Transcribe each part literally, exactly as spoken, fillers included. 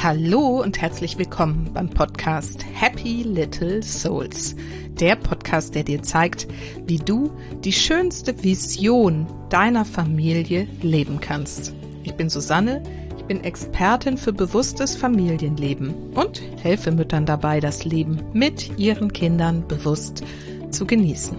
Hallo und herzlich willkommen beim Podcast Happy Little Souls. Der Podcast, der dir zeigt, wie du die schönste Vision deiner Familie leben kannst. Ich bin Susanne, ich bin Expertin für bewusstes Familienleben und helfe Müttern dabei, das Leben mit ihren Kindern bewusst zu genießen.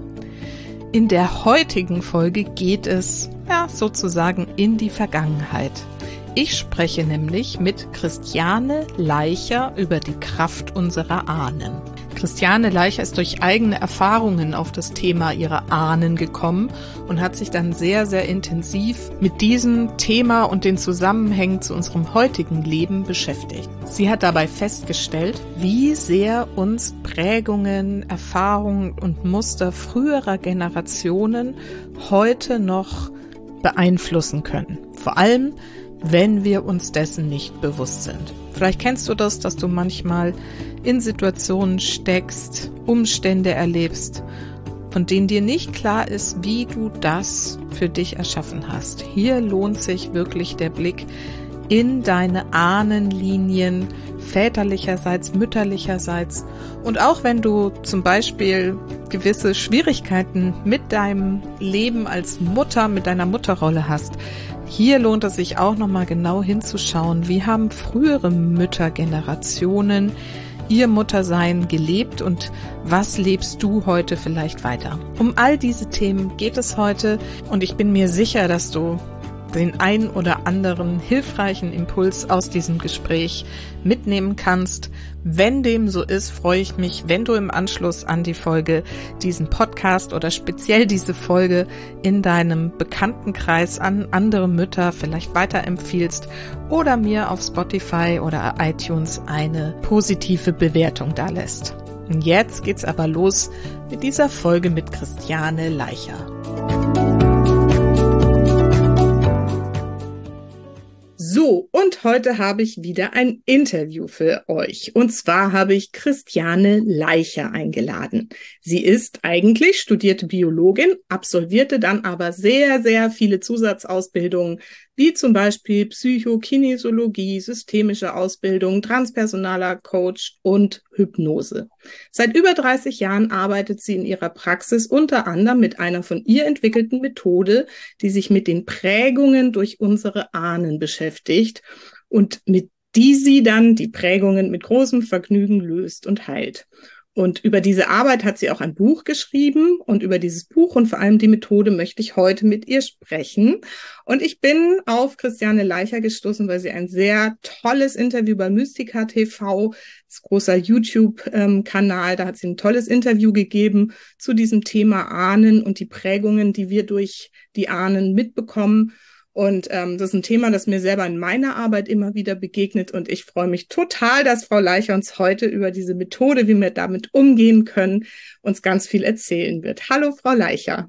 In der heutigen Folge geht es, ja, sozusagen in die Vergangenheit. Ich spreche nämlich mit Christiane Leicher über die Kraft unserer Ahnen. Christiane Leicher ist durch eigene Erfahrungen auf das Thema ihrer Ahnen gekommen und hat sich dann sehr, sehr intensiv mit diesem Thema und den Zusammenhängen zu unserem heutigen Leben beschäftigt. Sie hat dabei festgestellt, wie sehr uns Prägungen, Erfahrungen und Muster früherer Generationen heute noch beeinflussen können. Vor allem, wenn wir uns dessen nicht bewusst sind. Vielleicht kennst du das, dass du manchmal in Situationen steckst, Umstände erlebst, von denen dir nicht klar ist, wie du das für dich erschaffen hast. Hier lohnt sich wirklich der Blick in deine Ahnenlinien, väterlicherseits, mütterlicherseits. Und auch wenn du zum Beispiel gewisse Schwierigkeiten mit deinem Leben als Mutter, mit deiner Mutterrolle hast, hier lohnt es sich auch nochmal genau hinzuschauen, wie haben frühere Müttergenerationen ihr Muttersein gelebt und was lebst du heute vielleicht weiter? Um all diese Themen geht es heute und ich bin mir sicher, dass du den ein oder anderen hilfreichen Impuls aus diesem Gespräch mitnehmen kannst. Wenn dem so ist, freue ich mich, wenn du im Anschluss an die Folge diesen Podcast oder speziell diese Folge in deinem Bekanntenkreis an andere Mütter vielleicht weiterempfiehlst oder mir auf Spotify oder iTunes eine positive Bewertung dalässt. Und jetzt geht's aber los mit dieser Folge mit Christiane Leicher. So, und heute habe ich wieder ein Interview für euch. Und zwar habe ich Christiane Leicher eingeladen. Sie ist eigentlich studierte Biologin, absolvierte dann aber sehr, sehr viele Zusatzausbildungen, wie zum Beispiel Psychokinesiologie, systemische Ausbildung, transpersonaler Coach und Hypnose. Seit über dreißig Jahren arbeitet sie in ihrer Praxis unter anderem mit einer von ihr entwickelten Methode, die sich mit den Prägungen durch unsere Ahnen beschäftigt und mit die sie dann die Prägungen mit großem Vergnügen löst und heilt. Und über diese Arbeit hat sie auch ein Buch geschrieben und über dieses Buch und vor allem die Methode möchte ich heute mit ihr sprechen. Und ich bin auf Christiane Leicher gestoßen, weil sie ein sehr tolles Interview bei Mystica T V, das großer YouTube-Kanal, da hat sie ein tolles Interview gegeben zu diesem Thema Ahnen und die Prägungen, die wir durch die Ahnen mitbekommen. Und ähm, das ist ein Thema, das mir selber in meiner Arbeit immer wieder begegnet. Und ich freue mich total, dass Frau Leicher uns heute über diese Methode, wie wir damit umgehen können, uns ganz viel erzählen wird. Hallo, Frau Leicher.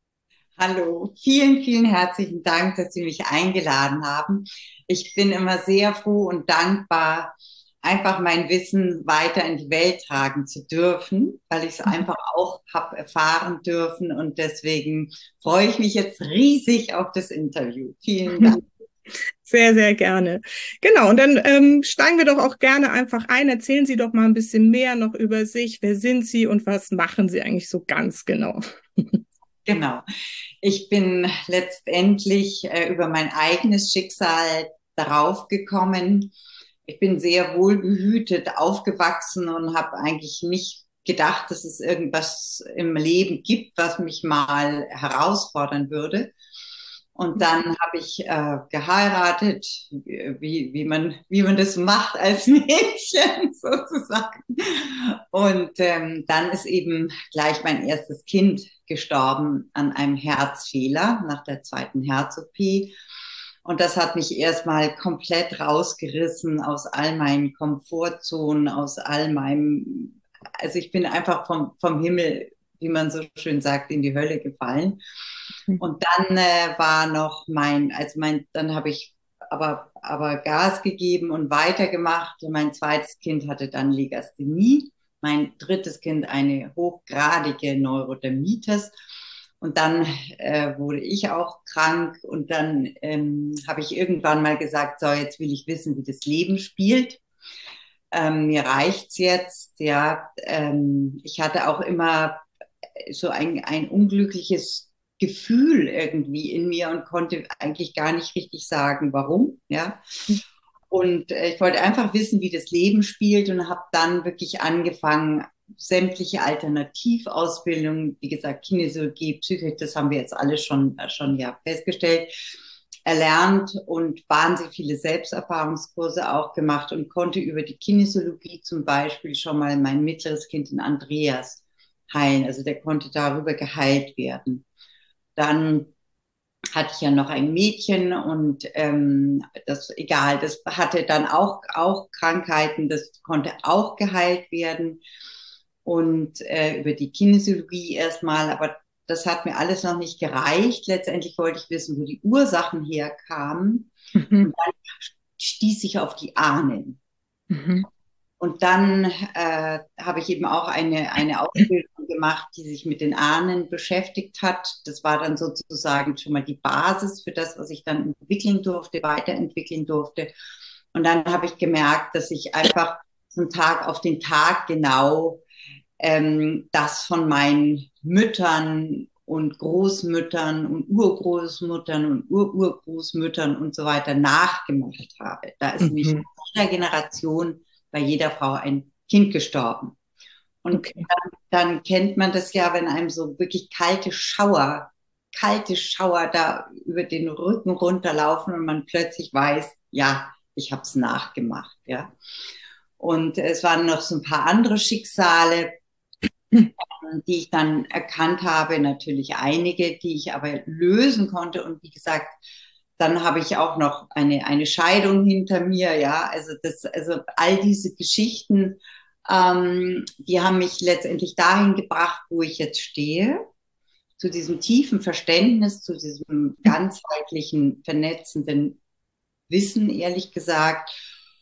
Hallo, vielen, vielen herzlichen Dank, dass Sie mich eingeladen haben. Ich bin immer sehr froh und dankbar, einfach mein Wissen weiter in die Welt tragen zu dürfen, weil ich es einfach auch habe erfahren dürfen und deswegen freue ich mich jetzt riesig auf das Interview. Vielen Dank. Sehr, sehr gerne. Genau, und dann ähm, steigen wir doch auch gerne einfach ein. Erzählen Sie doch mal ein bisschen mehr noch über sich. Wer sind Sie und was machen Sie eigentlich so ganz genau? Genau. Ich bin letztendlich äh, über mein eigenes Schicksal darauf gekommen. Ich bin sehr wohlbehütet aufgewachsen und habe eigentlich nicht gedacht, dass es irgendwas im Leben gibt, was mich mal herausfordern würde. Und dann habe ich äh, geheiratet, wie, wie, man, wie man das macht als Mädchen sozusagen. Und ähm, dann ist eben gleich mein erstes Kind gestorben an einem Herzfehler nach der zweiten Herz-O P. Und das hat mich erstmal komplett rausgerissen aus all meinen Komfortzonen, aus all meinem, also ich bin einfach vom, vom Himmel, wie man so schön sagt, in die Hölle gefallen. Und dann äh, war noch mein, also mein, dann habe ich aber, aber Gas gegeben und weitergemacht. Mein zweites Kind hatte dann Legasthenie, mein drittes Kind eine hochgradige Neurodermitis. Und dann äh, wurde ich auch krank und dann ähm, habe ich irgendwann mal gesagt, so, jetzt will ich wissen, wie das Leben spielt. Ähm, mir reicht's jetzt, ja. Ähm, ich hatte auch immer so ein, ein unglückliches Gefühl irgendwie in mir und konnte eigentlich gar nicht richtig sagen, warum, ja. Und äh, ich wollte einfach wissen, wie das Leben spielt und habe dann wirklich angefangen, sämtliche Alternativausbildungen, wie gesagt, Kinesiologie, Psychologie, das haben wir jetzt alle schon, schon ja festgestellt, erlernt und wahnsinnig viele Selbsterfahrungskurse auch gemacht und konnte über die Kinesiologie zum Beispiel schon mal mein mittleres Kind, den Andreas, heilen. Also der konnte darüber geheilt werden. Dann hatte ich ja noch ein Mädchen und ähm, das, egal, das hatte dann auch, auch Krankheiten, das konnte auch geheilt werden und äh, über die Kinesiologie erstmal, aber das hat mir alles noch nicht gereicht. Letztendlich wollte ich wissen, wo die Ursachen herkamen Mhm. und dann stieß ich auf die Ahnen. Mhm. Und dann äh, habe ich eben auch eine, eine Ausbildung gemacht, die sich mit den Ahnen beschäftigt hat. Das war dann sozusagen schon mal die Basis für das, was ich dann entwickeln durfte, weiterentwickeln durfte. Und dann habe ich gemerkt, dass ich einfach von Tag auf den Tag genau ähm, das von meinen Müttern und Großmüttern und Urgroßmuttern und Ururgroßmüttern und so weiter nachgemacht habe. Da ist nämlich in Mhm. jeder Generation bei jeder Frau ein Kind gestorben. Und Okay. dann, dann kennt man das ja, wenn einem so wirklich kalte Schauer, kalte Schauer da über den Rücken runterlaufen und man plötzlich weiß, ja, ich habe es nachgemacht, ja. Und es waren noch so ein paar andere Schicksale, die ich dann erkannt habe, natürlich einige, die ich aber lösen konnte. Und wie gesagt, dann habe ich auch noch eine, eine Scheidung hinter mir, ja. Also das, also all diese Geschichten, ähm, die haben mich letztendlich dahin gebracht, wo ich jetzt stehe, zu diesem tiefen Verständnis, zu diesem ganzheitlichen, vernetzenden Wissen, ehrlich gesagt.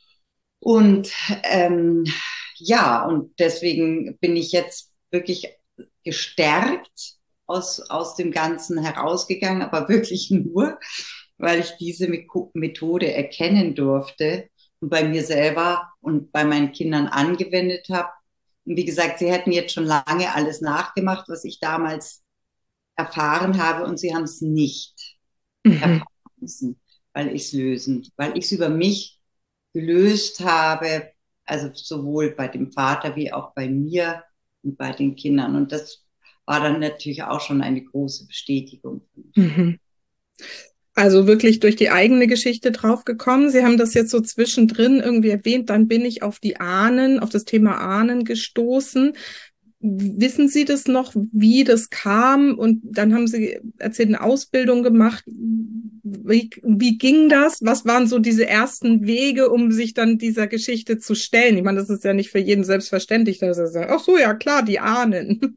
Und ähm, ja, und deswegen bin ich jetzt wirklich gestärkt aus, aus dem Ganzen herausgegangen, aber wirklich nur, weil ich diese Methode erkennen durfte und bei mir selber und bei meinen Kindern angewendet habe. Und wie gesagt, sie hätten jetzt schon lange alles nachgemacht, was ich damals erfahren habe, und sie haben es nicht Mhm. erfahren müssen, weil ich es lösen, weil ich es über mich gelöst habe, also sowohl bei dem Vater wie auch bei mir und bei den Kindern. Und das war dann natürlich auch schon eine große Bestätigung für mich. Mhm. Also wirklich durch die eigene Geschichte draufgekommen. Sie haben das jetzt so zwischendrin irgendwie erwähnt, dann bin ich auf die Ahnen, auf das Thema Ahnen gestoßen. Wissen Sie das noch, wie das kam? Und dann haben Sie erzählt, eine Ausbildung gemacht. Wie, wie ging das? Was waren so diese ersten Wege, um sich dann dieser Geschichte zu stellen? Ich meine, das ist ja nicht für jeden selbstverständlich, dass er sagt, ach so, ja klar, die Ahnen.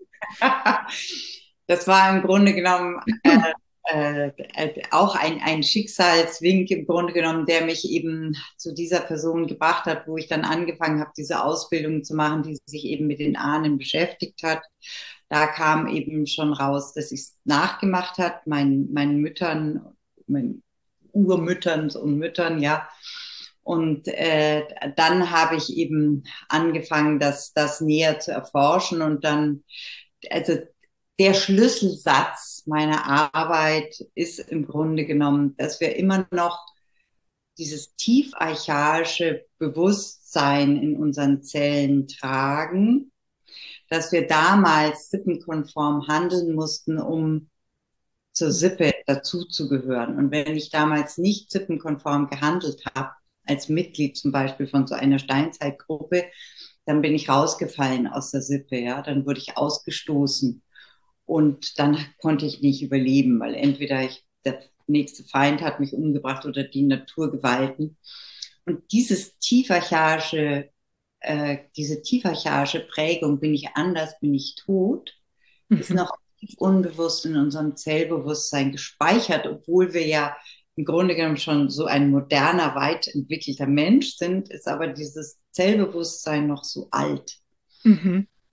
Das war im Grunde genommen äh, äh, äh, auch ein, ein Schicksalswink im Grunde genommen, der mich eben zu dieser Person gebracht hat, wo ich dann angefangen habe, diese Ausbildung zu machen, die sich eben mit den Ahnen beschäftigt hat. Da kam eben schon raus, dass ich es nachgemacht hat, meinen, meinen Müttern, meinen Urmüttern und Müttern, ja. Und äh, dann habe ich eben angefangen, das, das näher zu erforschen und dann, also der Schlüsselsatz meiner Arbeit ist im Grunde genommen, dass wir immer noch dieses tief archaische Bewusstsein in unseren Zellen tragen, dass wir damals sippenkonform handeln mussten, um zur Sippe dazuzugehören. Und wenn ich damals nicht sippenkonform gehandelt habe, als Mitglied zum Beispiel von so einer Steinzeitgruppe, dann bin ich rausgefallen aus der Sippe, ja, dann wurde ich ausgestoßen. Und dann konnte ich nicht überleben, weil entweder ich, der nächste Feind hat mich umgebracht oder die Naturgewalten. Und dieses tiefarchaische, äh, diese tiefarchaische Prägung, bin ich anders, bin ich tot, ist Mhm. noch tief unbewusst in unserem Zellbewusstsein gespeichert, obwohl wir ja im Grunde genommen schon so ein moderner, weit entwickelter Mensch sind, ist aber dieses Zellbewusstsein noch so alt. Mhm.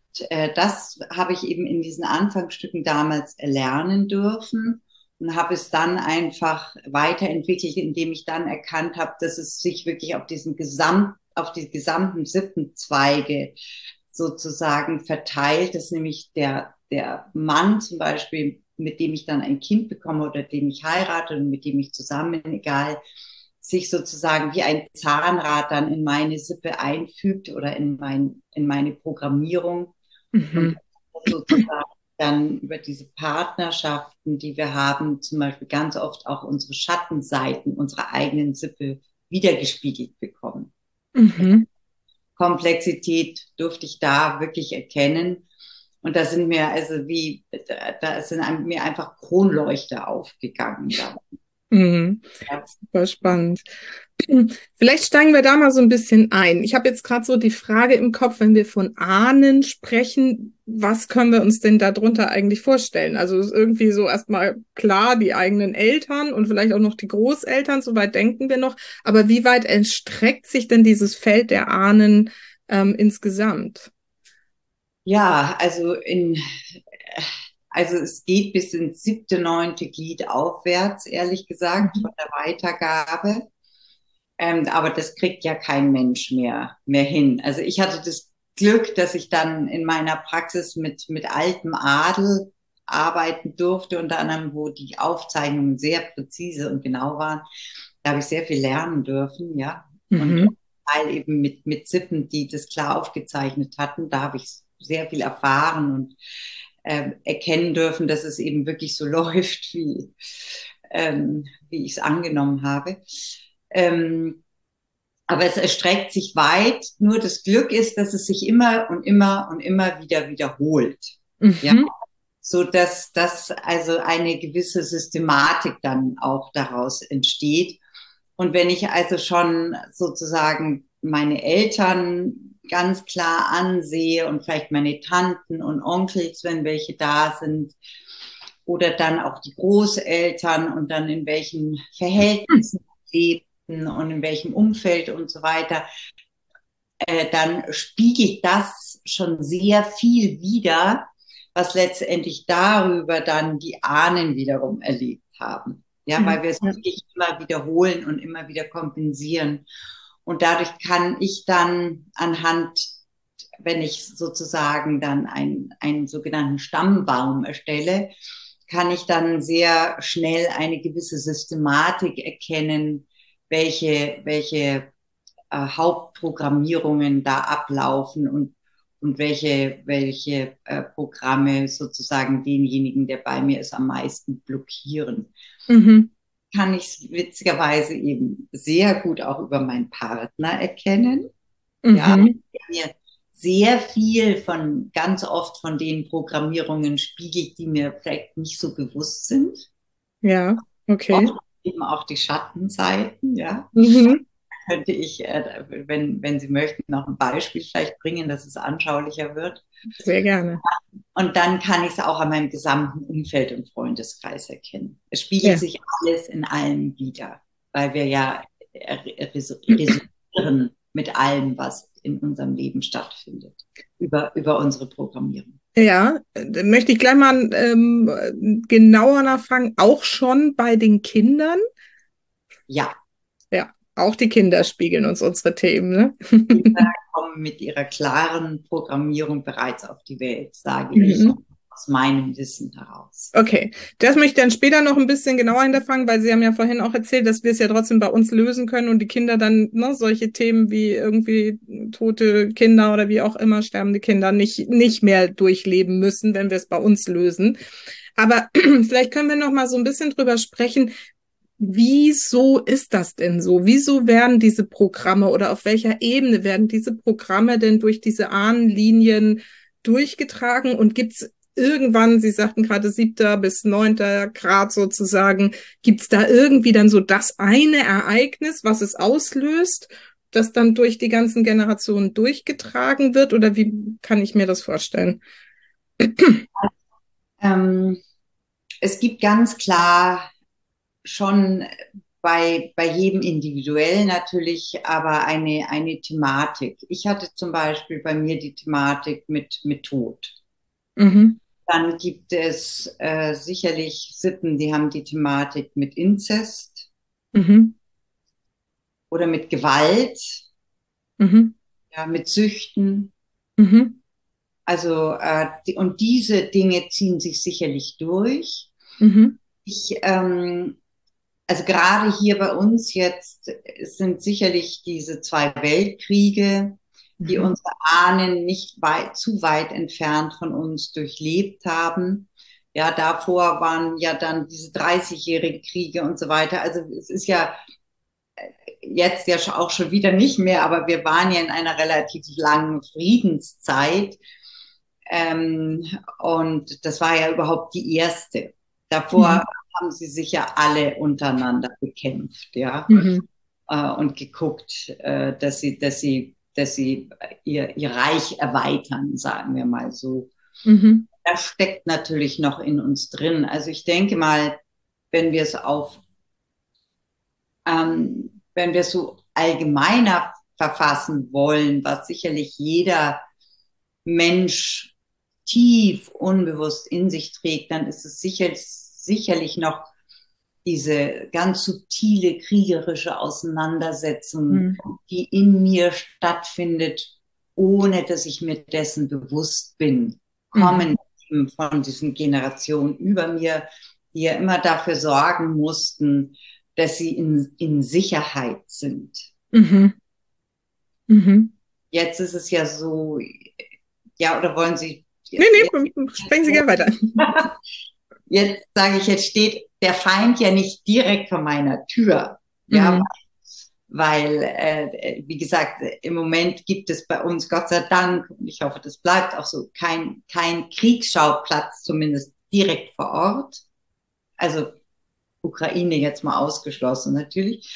äh, das habe ich eben in diesen Anfangsstücken damals erlernen dürfen und habe es dann einfach weiterentwickelt, indem ich dann erkannt habe, dass es sich wirklich auf diesen Gesamt, auf die gesamten Sippenzweige sozusagen verteilt, dass nämlich der, der Mann zum Beispiel, mit dem ich dann ein Kind bekomme oder den ich heirate und mit dem ich zusammen bin, egal, sich sozusagen wie ein Zahnrad dann in meine Sippe einfügt oder in, mein, in meine Programmierung und Mhm. sozusagen dann über diese Partnerschaften, die wir haben, zum Beispiel ganz oft auch unsere Schattenseiten unserer eigenen Sippe wiedergespiegelt bekommen. Mhm. Komplexität durfte ich da wirklich erkennen. Und da sind mir, also wie, da sind mir einfach Kronleuchter aufgegangen. Da. Mhm. Super spannend. Vielleicht steigen wir da mal so ein bisschen ein. Ich habe jetzt gerade so die Frage im Kopf, wenn wir von Ahnen sprechen, was können wir uns denn darunter eigentlich vorstellen? Also ist irgendwie so erstmal klar, die eigenen Eltern und vielleicht auch noch die Großeltern, soweit denken wir noch. Aber wie weit erstreckt sich denn dieses Feld der Ahnen ähm, insgesamt? Ja, also in, also es geht bis ins siebte, neunte Glied aufwärts, ehrlich gesagt, Mhm. von der Weitergabe. Ähm, aber das kriegt ja kein Mensch mehr, mehr hin. Also ich hatte das Glück, dass ich dann in meiner Praxis mit, mit altem Adel arbeiten durfte, unter anderem, wo die Aufzeichnungen sehr präzise und genau waren. Da habe ich sehr viel lernen dürfen, ja. Und Mhm. Teil eben mit, mit Sippen, die das klar aufgezeichnet hatten. Da habe ich sehr viel erfahren und äh, erkennen dürfen, dass es eben wirklich so läuft, wie, ähm, wie ich es angenommen habe. Ähm, aber es erstreckt sich weit. Nur das Glück ist, dass es sich immer und immer und immer wieder wiederholt. Ja, Mhm. so dass das also eine gewisse Systematik dann auch daraus entsteht. Und wenn ich also schon sozusagen meine Eltern ganz klar ansehe und vielleicht meine Tanten und Onkels, wenn welche da sind, oder dann auch die Großeltern und dann in welchen Verhältnissen lebten und in welchem Umfeld und so weiter, äh, dann spiegelt das schon sehr viel wider, was letztendlich darüber dann die Ahnen wiederum erlebt haben. Ja, Ja, weil wir es ja. wirklich immer wiederholen und immer wieder kompensieren. Und dadurch kann ich dann anhand, wenn ich sozusagen dann einen, einen sogenannten Stammbaum erstelle, kann ich dann sehr schnell eine gewisse Systematik erkennen, welche, welche äh, Hauptprogrammierungen da ablaufen und, und welche, welche äh, Programme sozusagen denjenigen, der bei mir ist, am meisten blockieren. Mhm. Kann ich es witzigerweise eben sehr gut auch über meinen Partner erkennen. Ja, Mhm. der mir sehr viel von, ganz oft von den Programmierungen spiegelt, die mir vielleicht nicht so bewusst sind. Ja, Oft okay. eben auch die Schattenseiten, ja. Mhm. Könnte ich, äh, wenn, wenn Sie möchten, noch ein Beispiel vielleicht bringen, dass es anschaulicher wird. Sehr gerne. Und dann kann ich es auch an meinem gesamten Umfeld und Freundeskreis erkennen. Es spiegelt Ja. sich alles in allem wieder, weil wir ja resonieren mit allem, was in unserem Leben stattfindet, über, über unsere Programmierung. Ja, da möchte ich gleich mal ähm, genauer nachfragen, auch schon bei den Kindern. Ja, Ja, auch die Kinder spiegeln uns unsere Themen, ne? Kinder kommen mit ihrer klaren Programmierung bereits auf die Welt, sage ich Mhm. aus meinem Wissen heraus. Okay, das möchte ich dann später noch ein bisschen genauer hinterfragen, weil Sie haben ja vorhin auch erzählt, dass wir es ja trotzdem bei uns lösen können und die Kinder dann, ne, solche Themen wie irgendwie tote Kinder oder wie auch immer, sterbende Kinder nicht, nicht mehr durchleben müssen, wenn wir es bei uns lösen. Aber vielleicht können wir noch mal so ein bisschen drüber sprechen, wieso ist das denn so? Wieso werden diese Programme oder auf welcher Ebene werden diese Programme denn durch diese Ahnenlinien durchgetragen? Und gibt es irgendwann, Sie sagten gerade siebter bis neunter Grad sozusagen, gibt es da irgendwie dann so das eine Ereignis, was es auslöst, das dann durch die ganzen Generationen durchgetragen wird? Oder wie kann ich mir das vorstellen? Ähm, es gibt ganz klar schon bei, bei jedem individuell natürlich, aber eine, eine Thematik. Ich hatte zum Beispiel bei mir die Thematik mit, mit Tod. Mhm. Dann gibt es äh, sicherlich Sippen, die haben die Thematik mit Inzest Mhm. oder mit Gewalt, Mhm. ja, mit Süchten. Mhm. Also, äh, die, und diese Dinge ziehen sich sicherlich durch. Mhm. Ich, ähm, also gerade hier bei uns jetzt sind sicherlich diese zwei Weltkriege, die Mhm. unsere Ahnen nicht weit, zu weit entfernt von uns durchlebt haben. Ja, davor waren ja dann diese dreißigjährigen Kriege und so weiter. Also es ist ja jetzt ja auch schon wieder nicht mehr, aber wir waren ja in einer relativ langen Friedenszeit. Ähm, und das war ja überhaupt die erste. Mhm. Davor haben sie sich ja alle untereinander bekämpft, ja, Mhm. äh, und geguckt, äh, dass sie, dass sie, dass sie ihr, ihr Reich erweitern, sagen wir mal so. Mhm. Das steckt natürlich noch in uns drin. Also ich denke mal, wenn wir es auf, ähm, wenn wir es so allgemeiner verfassen wollen, was sicherlich jeder Mensch tief unbewusst in sich trägt, dann ist es sicher, sicherlich noch diese ganz subtile kriegerische Auseinandersetzung, Mhm. die in mir stattfindet, ohne dass ich mir dessen bewusst bin, Mhm. kommen von diesen Generationen über mir, die ja immer dafür sorgen mussten, dass sie in, in Sicherheit sind. Mhm. Mhm. Jetzt ist es ja so, ja, oder wollen Sie Nee, jetzt, nee, sprechen Sie gerne weiter. jetzt sage ich, jetzt steht der Feind ja nicht direkt vor meiner Tür. Ja, Mhm. weil, äh, wie gesagt, im Moment gibt es bei uns, Gott sei Dank, und ich hoffe, das bleibt auch so, kein, kein Kriegsschauplatz, zumindest direkt vor Ort. Also Ukraine jetzt mal ausgeschlossen natürlich.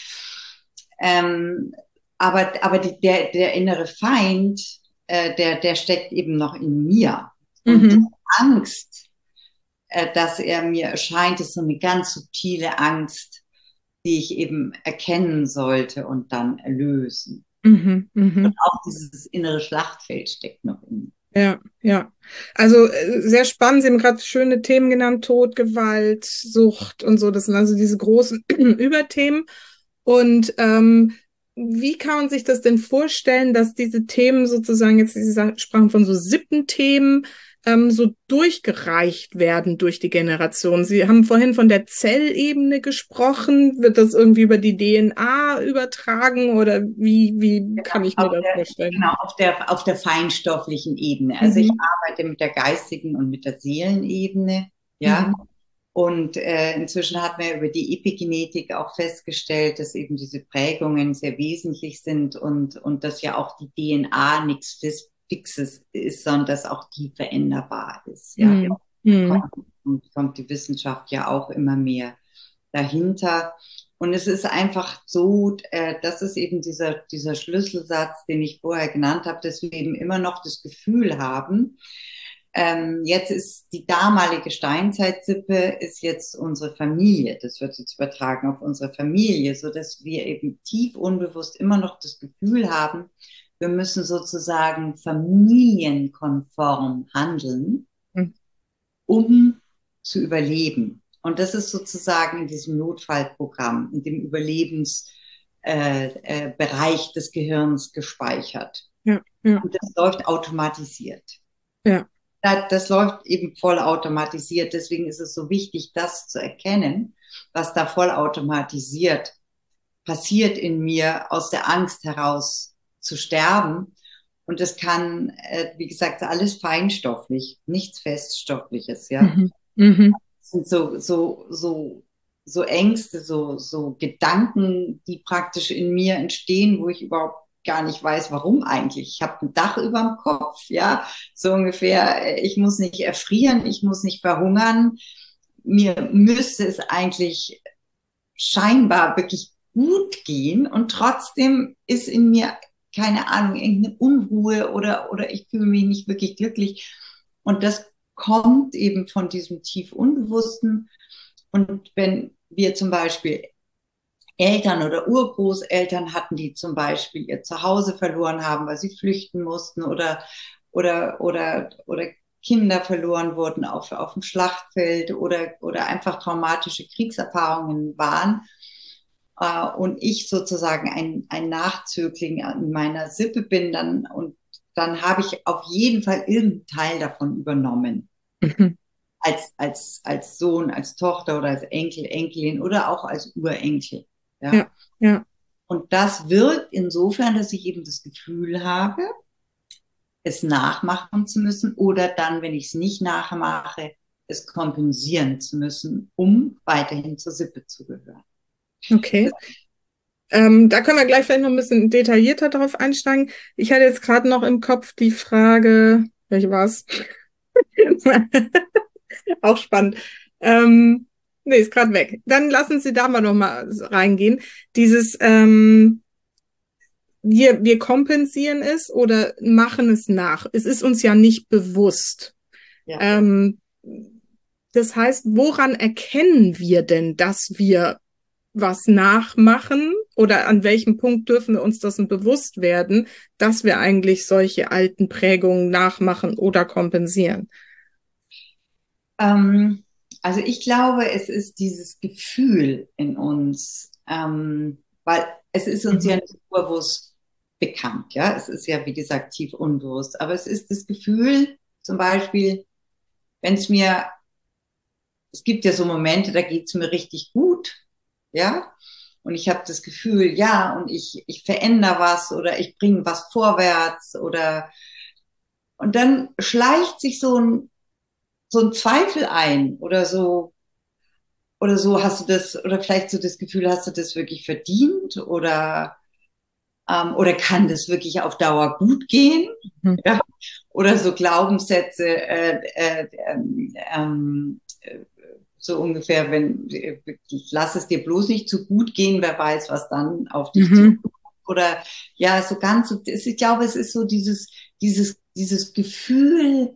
Ähm, aber aber die, der, der innere Feind, äh, der, der steckt eben noch in mir. Und die Mhm. Angst, äh, dass er mir erscheint, ist so eine ganz subtile Angst, die ich eben erkennen sollte und dann erlösen. Mhm. Und Mhm. auch dieses innere Schlachtfeld steckt noch in mir. Ja, ja. Also äh, sehr spannend. Sie haben gerade schöne Themen genannt, Tod, Gewalt, Sucht und so. Das sind also diese großen Überthemen. Und ähm, wie kann man sich das denn vorstellen, dass diese Themen sozusagen, jetzt Sie sa- sprachen von so Sippenthemen, ähm, so durchgereicht werden durch die Generation? Sie haben vorhin von der Zellebene gesprochen. Wird das irgendwie über die D N A übertragen oder wie, wie kann ich mir Auf das der, vorstellen? genau, auf der, auf der feinstofflichen Ebene. Also ich Mhm. arbeite mit der geistigen und mit der Seelenebene, ja. Mhm. Und äh, inzwischen hat man ja über die Epigenetik auch festgestellt, dass eben diese Prägungen sehr wesentlich sind und, und dass ja auch die D N A nichts Fixes ist, sondern dass auch die veränderbar ist. Ja, Mhm. Mhm. kommt, und kommt die Wissenschaft ja auch immer mehr dahinter. Und es ist einfach so, äh, das ist eben dieser, dieser Schlüsselsatz, den ich vorher genannt habe, dass wir eben immer noch das Gefühl haben, ähm, jetzt ist die damalige Steinzeitsippe ist jetzt unsere Familie. Das wird jetzt übertragen auf unsere Familie, so dass wir eben tief unbewusst immer noch das Gefühl haben, wir müssen sozusagen familienkonform handeln, um zu überleben. Und das ist sozusagen in diesem Notfallprogramm, in dem Überlebensbereich äh, äh, des Gehirns gespeichert. Ja, ja, Und das läuft automatisiert. ja. Das, das läuft eben vollautomatisiert. Deswegen ist es so wichtig, das zu erkennen, was da vollautomatisiert passiert in mir, aus der Angst heraus zu sterben. Und es kann, äh, wie gesagt, alles feinstofflich, nichts Feststoffliches, ja. Mhm. Mhm. Es sind so, so, so, so Ängste, so, so Gedanken, die praktisch in mir entstehen, wo ich überhaupt gar nicht weiß, warum eigentlich. Ich habe ein Dach über dem Kopf, ja, so ungefähr. Ich muss nicht erfrieren, ich muss nicht verhungern. Mir müsste es eigentlich scheinbar wirklich gut gehen und trotzdem ist in mir, keine Ahnung, irgendeine Unruhe oder, oder ich fühle mich nicht wirklich glücklich. Und das kommt eben von diesem tief Unbewussten. Und wenn wir zum Beispiel Eltern oder Urgroßeltern hatten, die zum Beispiel ihr Zuhause verloren haben, weil sie flüchten mussten oder, oder, oder, oder Kinder verloren wurden auf, auf dem Schlachtfeld oder, oder einfach traumatische Kriegserfahrungen waren. Äh, und ich sozusagen ein, ein Nachzögling in meiner Sippe bin, dann, und dann habe ich auf jeden Fall irgendeinen Teil davon übernommen. Mhm. Als, als, als Sohn, als Tochter oder als Enkel, Enkelin oder auch als Urenkel. Ja. Ja, ja. Und das wirkt insofern, dass ich eben das Gefühl habe, es nachmachen zu müssen oder dann, wenn ich es nicht nachmache, es kompensieren zu müssen, um weiterhin zur Sippe zu gehören. Okay. Ähm, da können wir gleich vielleicht noch ein bisschen detaillierter drauf einsteigen. Ich hatte jetzt gerade noch im Kopf die Frage, welche war es? Auch spannend. Ähm, nee, ist gerade weg. Dann lassen Sie da mal noch mal reingehen. Dieses, ähm, wir, wir kompensieren es oder machen es nach. Es ist uns ja nicht bewusst. Ja. Ähm, das heißt, woran erkennen wir denn, dass wir was nachmachen oder an welchem Punkt dürfen wir uns dessen bewusst werden, dass wir eigentlich solche alten Prägungen nachmachen oder kompensieren? Ähm, also ich glaube, es ist dieses Gefühl in uns, ähm, weil es ist uns ja Mhm. nicht bewusst bekannt, ja. Es ist ja, wie gesagt, tief unbewusst. Aber es ist das Gefühl, zum Beispiel, wenn es mir, es gibt ja so Momente, da geht es mir richtig gut, ja. Und ich habe das Gefühl, ja, und ich, ich verändere was oder ich bringe was vorwärts oder und dann schleicht sich so ein, so ein Zweifel ein oder so, oder so hast du das, oder vielleicht so das Gefühl, hast du das wirklich verdient oder, ähm, oder kann das wirklich auf Dauer gut gehen? Mhm. Ja? Oder so Glaubenssätze, äh, äh, ähm, ähm, äh, so ungefähr, wenn, äh, lass es dir bloß nicht zu gut gehen, wer weiß, was dann auf dich Mhm. zukommt. Oder ja, so ganz, so, ich glaube, es ist so dieses, dieses, dieses Gefühl,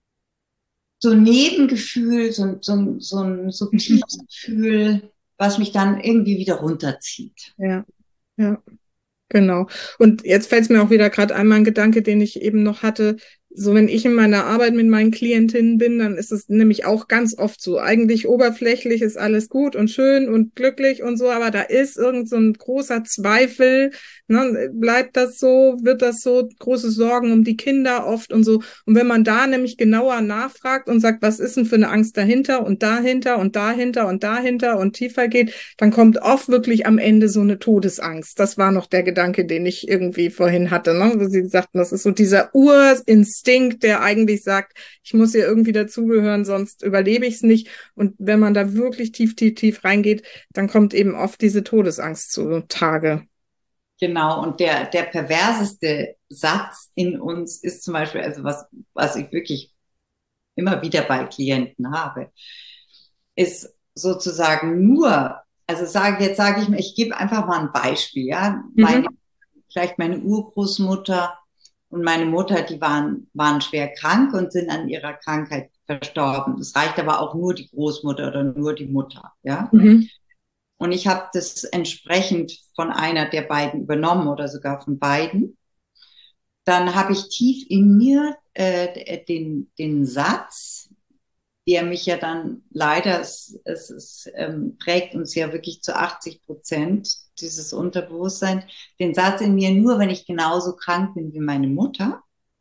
so ein Nebengefühl, so, ein- so, ein- so ein Mhm. subtiles Gefühl, was mich dann irgendwie wieder runterzieht. Ja, ja. Genau. Und jetzt fällt es mir auch wieder gerade einmal ein Gedanke, den ich eben noch hatte. So, wenn ich in meiner Arbeit mit meinen Klientinnen bin, dann ist es nämlich auch ganz oft so. Eigentlich oberflächlich ist alles gut und schön und glücklich und so, aber da ist irgend so ein großer Zweifel. Ne? Bleibt das so? Wird das so? Große Sorgen um die Kinder oft und so. Und wenn man da nämlich genauer nachfragt und sagt, was ist denn für eine Angst dahinter und dahinter und dahinter und dahinter und tiefer geht, dann kommt oft wirklich am Ende so eine Todesangst. Das war noch der Gedanke, den ich irgendwie vorhin hatte, ne? Wo Sie sagten, das ist so dieser Urinstinkt, der eigentlich sagt, ich muss hier irgendwie dazugehören, sonst überlebe ich es nicht. Und wenn man da wirklich tief, tief, tief reingeht, dann kommt eben oft diese Todesangst zutage. Genau, und der, der perverseste Satz in uns ist zum Beispiel, also was, was ich wirklich immer wieder bei Klienten habe, ist sozusagen nur, also sage, jetzt sage ich mir, ich gebe einfach mal ein Beispiel, ja, Mhm. meine, vielleicht meine Urgroßmutter und meine Mutter, die waren, waren schwer krank und sind an ihrer Krankheit verstorben. Es reicht aber auch nur die Großmutter oder nur die Mutter, ja. Mhm. Und ich habe das entsprechend von einer der beiden übernommen oder sogar von beiden. Dann habe ich tief in mir äh, den, den Satz, der mich ja dann leider, es, es, es ähm, prägt uns ja wirklich zu achtzig Prozent, dieses Unterbewusstsein, den Satz in mir, nur wenn ich genauso krank bin wie meine Mutter,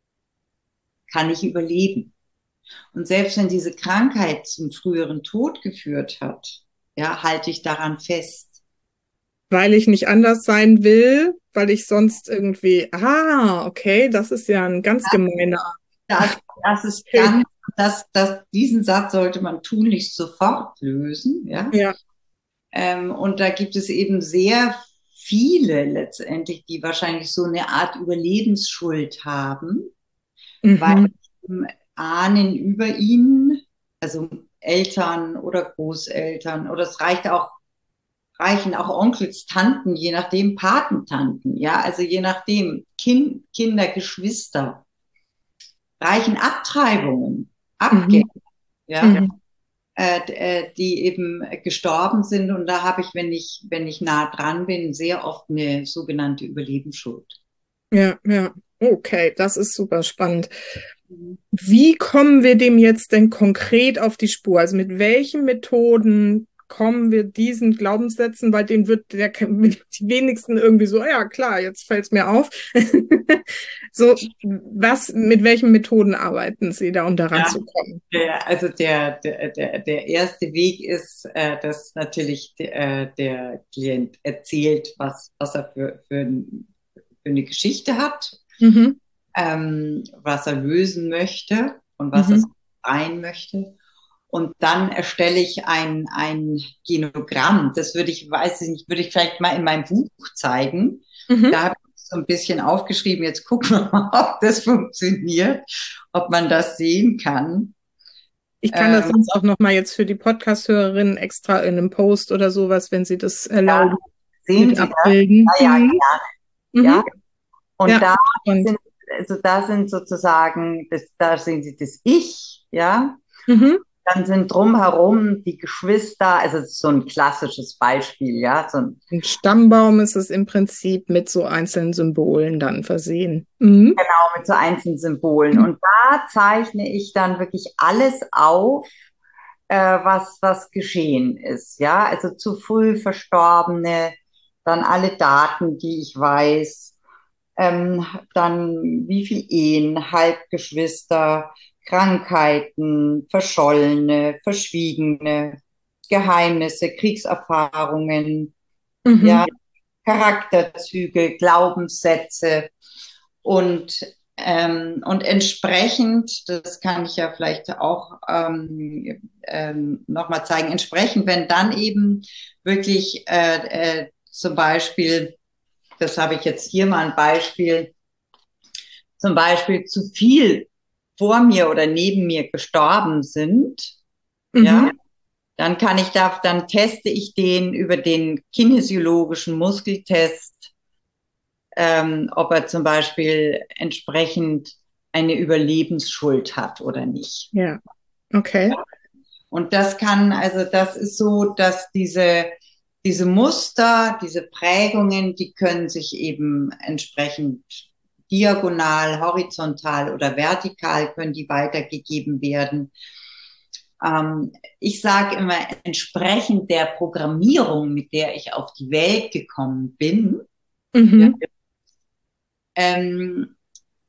kann ich überleben. Und selbst wenn diese Krankheit zum früheren Tod geführt hat, ja, halte ich daran fest. Weil ich nicht anders sein will, weil ich sonst irgendwie, ah, okay, das ist ja ein ganz gemeiner. Das, das ist Okay. ganz, das, das, diesen Satz sollte man tunlichst sofort lösen, ja. Ja. Ähm, und da gibt es eben sehr viele letztendlich, die wahrscheinlich so eine Art Überlebensschuld haben, weil Mhm. Ahnen über ihnen, also Eltern oder Großeltern, oder es reicht auch, reichen auch Onkels, Tanten, je nachdem, Patentanten, ja, also je nachdem, kind, Kinder, Geschwister, reichen Abtreibungen, Abgänge, Mhm. ja, Mhm. äh, äh, die eben gestorben sind. Und da habe ich, wenn ich, wenn ich nah dran bin, sehr oft eine sogenannte Überlebensschuld. Ja, ja. Okay, das ist super spannend. Mhm. Wie kommen wir dem jetzt denn konkret auf die Spur? Also mit welchen Methoden kommen wir diesen Glaubenssätzen, bei denen wird der die wenigsten irgendwie so, ja klar, jetzt fällt es mir auf. So, was, mit welchen Methoden arbeiten Sie da, um daran Ja, zu kommen? der, also der, der, der, der erste Weg ist, äh, dass natürlich der, äh, der Klient erzählt, was, was er für, für, ein, für eine Geschichte hat, Mhm, ähm, was er lösen möchte und was er mhm, sein möchte. Und dann erstelle ich ein, ein Genogramm. Das würde ich, weiß ich nicht, würde ich vielleicht mal in meinem Buch zeigen. mhm. Da habe ich so ein bisschen aufgeschrieben. Jetzt gucken wir mal, ob das funktioniert, ob man das sehen kann. Ich kann das Ähm, sonst auch nochmal jetzt für die Podcast-Hörerinnen extra in einem Post oder sowas, wenn Sie das ja, erlauben, sehen mit Sie das? abbilden. Ja, Mhm. ja, ja. Mhm. Und Ja, da spannend. sind, also da sind sozusagen, das, da sehen Sie das Ich, ja. Mhm. Dann sind drumherum die Geschwister, also das ist so ein klassisches Beispiel, ja, so ein, Ein Stammbaum ist es im Prinzip mit so einzelnen Symbolen dann versehen. Mhm. genau mit so einzelnen Symbolen. Und da zeichne ich dann wirklich alles auf, äh, was, was geschehen ist, ja, also zu früh Verstorbene, dann alle Daten, die ich weiß, ähm, dann wie viel Ehen, Halbgeschwister, Krankheiten, Verschollene, Verschwiegene, Geheimnisse, Kriegserfahrungen, Mhm. ja, Charakterzüge, Glaubenssätze und ähm, und entsprechend, das kann ich ja vielleicht auch ähm, ähm, nochmal zeigen, entsprechend, wenn dann eben wirklich äh, äh, zum Beispiel, das habe ich jetzt hier mal ein Beispiel, zum Beispiel zu viel vor mir oder neben mir gestorben sind, ja, Mhm. dann kann ich da, dann teste ich den über den kinesiologischen Muskeltest, ähm, ob er zum Beispiel entsprechend eine Überlebensschuld hat oder nicht. Ja, okay. Und das kann, also das ist so, dass diese, diese Muster, diese Prägungen, die können sich eben entsprechend diagonal, horizontal oder vertikal können die weitergegeben werden. Ähm, ich sage immer, entsprechend der Programmierung, mit der ich auf die Welt gekommen bin, ja, Mhm. ähm,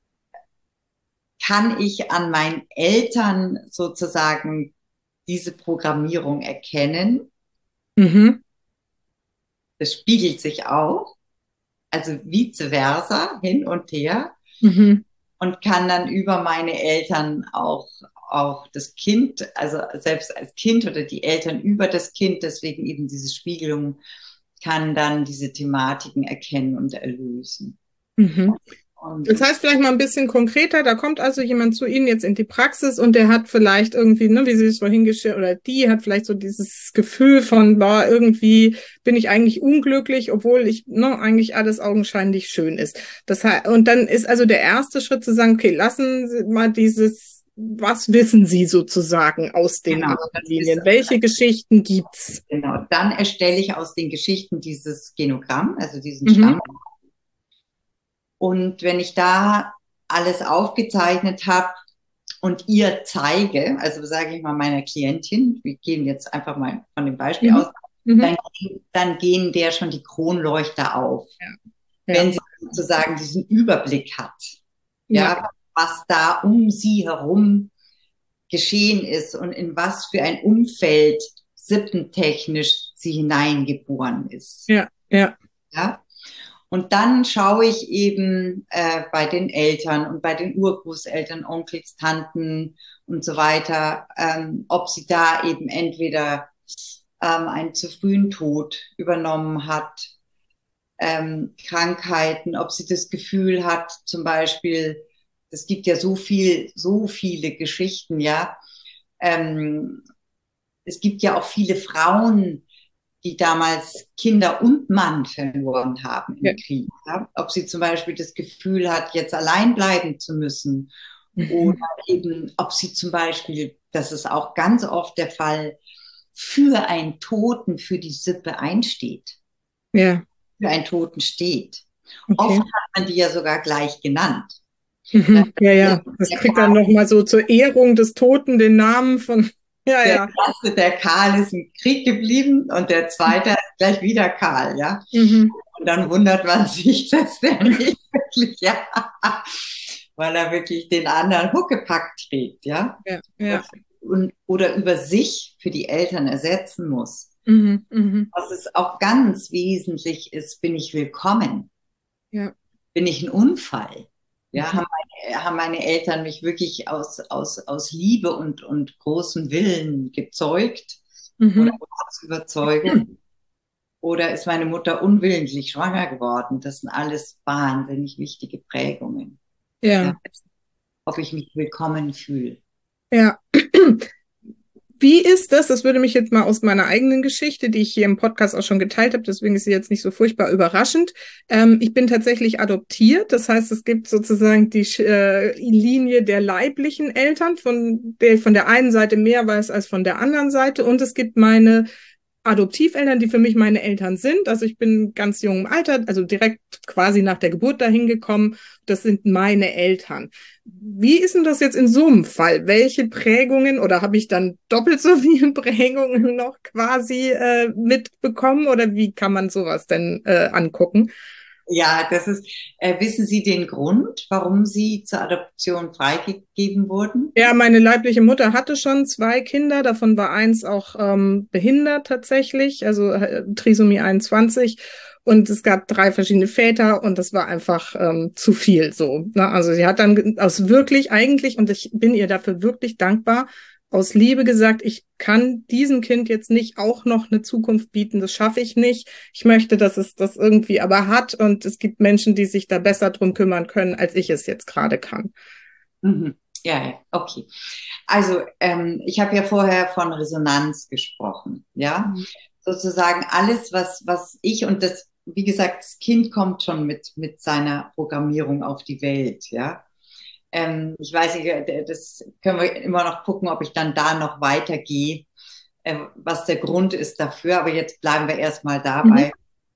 kann ich an meinen Eltern sozusagen diese Programmierung erkennen. Mhm. Das spiegelt sich auch, also vice versa, hin und her, Mhm. und kann dann über meine Eltern auch, auch das Kind, also selbst als Kind oder die Eltern über das Kind, deswegen eben diese Spiegelung, kann dann diese Thematiken erkennen und erlösen. Mhm. Und Das heißt vielleicht mal ein bisschen konkreter, da kommt also jemand zu Ihnen jetzt in die Praxis und der hat vielleicht irgendwie, ne, wie Sie es vorhin geschildert, oder die hat vielleicht so dieses Gefühl von, boah, irgendwie bin ich eigentlich unglücklich, obwohl ich, ne, eigentlich alles augenscheinlich schön ist. Das heißt, und dann ist also der erste Schritt zu sagen, okay, lassen Sie mal dieses, was wissen Sie sozusagen aus den genau, das ist Ahnenlinien? Welche Geschichten gibt's? genau. Dann erstelle ich aus den Geschichten dieses Genogramm, also diesen Mhm. Stamm. Und wenn ich da alles aufgezeichnet habe und ihr zeige, also sage ich mal meiner Klientin, wir gehen jetzt einfach mal von dem Beispiel Mhm. aus, Mhm. dann, dann gehen der schon die Kronleuchter auf, Ja. Ja. wenn sie sozusagen diesen Überblick hat, Ja. ja, was da um sie herum geschehen ist und in was für ein Umfeld sippentechnisch sie hineingeboren ist. Ja. Ja. Ja? Und dann schaue ich eben äh, bei den Eltern und bei den Urgroßeltern, Onkels, Tanten und so weiter, ähm, ob sie da eben entweder ähm, einen zu frühen Tod übernommen hat, ähm, Krankheiten, ob sie das Gefühl hat, zum Beispiel, es gibt ja so viel, so viele Geschichten, ja. Ähm, es gibt ja auch viele Frauen, die damals Kinder und Mann verloren haben Ja. im Krieg. Ja? Ob sie zum Beispiel das Gefühl hat, jetzt allein bleiben zu müssen oder Mhm. eben, ob sie zum Beispiel das ist auch ganz oft der Fall, für einen Toten, für die Sippe einsteht. Ja. Für einen Toten steht. Okay. Oft hat man die ja sogar gleich genannt. Mhm. Ja, ja, das kriegt dann nochmal so zur Ehrung des Toten den Namen von, ja, der ja. erste, der Karl, ist im Krieg geblieben und der zweite ist gleich wieder Karl, ja. Mhm. Und dann wundert man sich, dass der nicht wirklich, ja, weil er wirklich den anderen Huckepack trägt, ja. Ja, ja. Und, oder über sich für die Eltern ersetzen muss. Mhm. Mhm. Was es auch ganz wesentlich ist, bin ich willkommen? Ja. Bin ich ein Unfall? Ja, Mhm. haben, meine, haben meine Eltern mich wirklich aus, aus, aus Liebe und, und großem Willen gezeugt? Mhm. Oder aus Überzeugung? Oder ist meine Mutter unwillentlich schwanger geworden? Das sind alles wahnsinnig wichtige Prägungen. Ja. Ja, ob ich mich willkommen fühle. Ja. Wie ist das? Das würde mich jetzt mal aus meiner eigenen Geschichte, die ich hier im Podcast auch schon geteilt habe, deswegen ist sie jetzt nicht so furchtbar überraschend. Ähm, ich bin tatsächlich adoptiert. Das heißt, es gibt sozusagen die äh, Linie der leiblichen Eltern, von der ich von der einen Seite mehr weiß als von der anderen Seite. Und es gibt meine Adoptiveltern, die für mich meine Eltern sind. Also ich bin ganz jung im Alter, also direkt quasi nach der Geburt dahin gekommen. Das sind meine Eltern. Wie ist denn das jetzt in so einem Fall? Welche Prägungen oder habe ich dann doppelt so viele Prägungen noch quasi äh, mitbekommen oder wie kann man sowas denn äh, angucken? Ja, das ist, äh, wissen Sie den Grund, warum Sie zur Adoption freigegeben wurden? Ja, meine leibliche Mutter hatte schon zwei Kinder, davon war eins auch ähm, behindert tatsächlich, also äh, Trisomie einundzwanzig. Und es gab drei verschiedene Väter und das war einfach ähm, zu viel so. Ne? Also sie hat dann aus wirklich eigentlich, und ich bin ihr dafür wirklich dankbar, aus Liebe gesagt, ich kann diesem Kind jetzt nicht auch noch eine Zukunft bieten, das schaffe ich nicht. Ich möchte, dass es das irgendwie aber hat und es gibt Menschen, die sich da besser drum kümmern können, als ich es jetzt gerade kann. Mhm. Ja, ja, okay. Also ähm, ich habe ja vorher von Resonanz gesprochen, ja. Mhm. Sozusagen alles, was, was ich und das, wie gesagt, das Kind kommt schon mit, mit seiner Programmierung auf die Welt, ja. Ähm, ich weiß nicht, das können wir immer noch gucken, ob ich dann da noch weitergehe, äh, was der Grund ist dafür. Aber jetzt bleiben wir erstmal dabei. Mhm.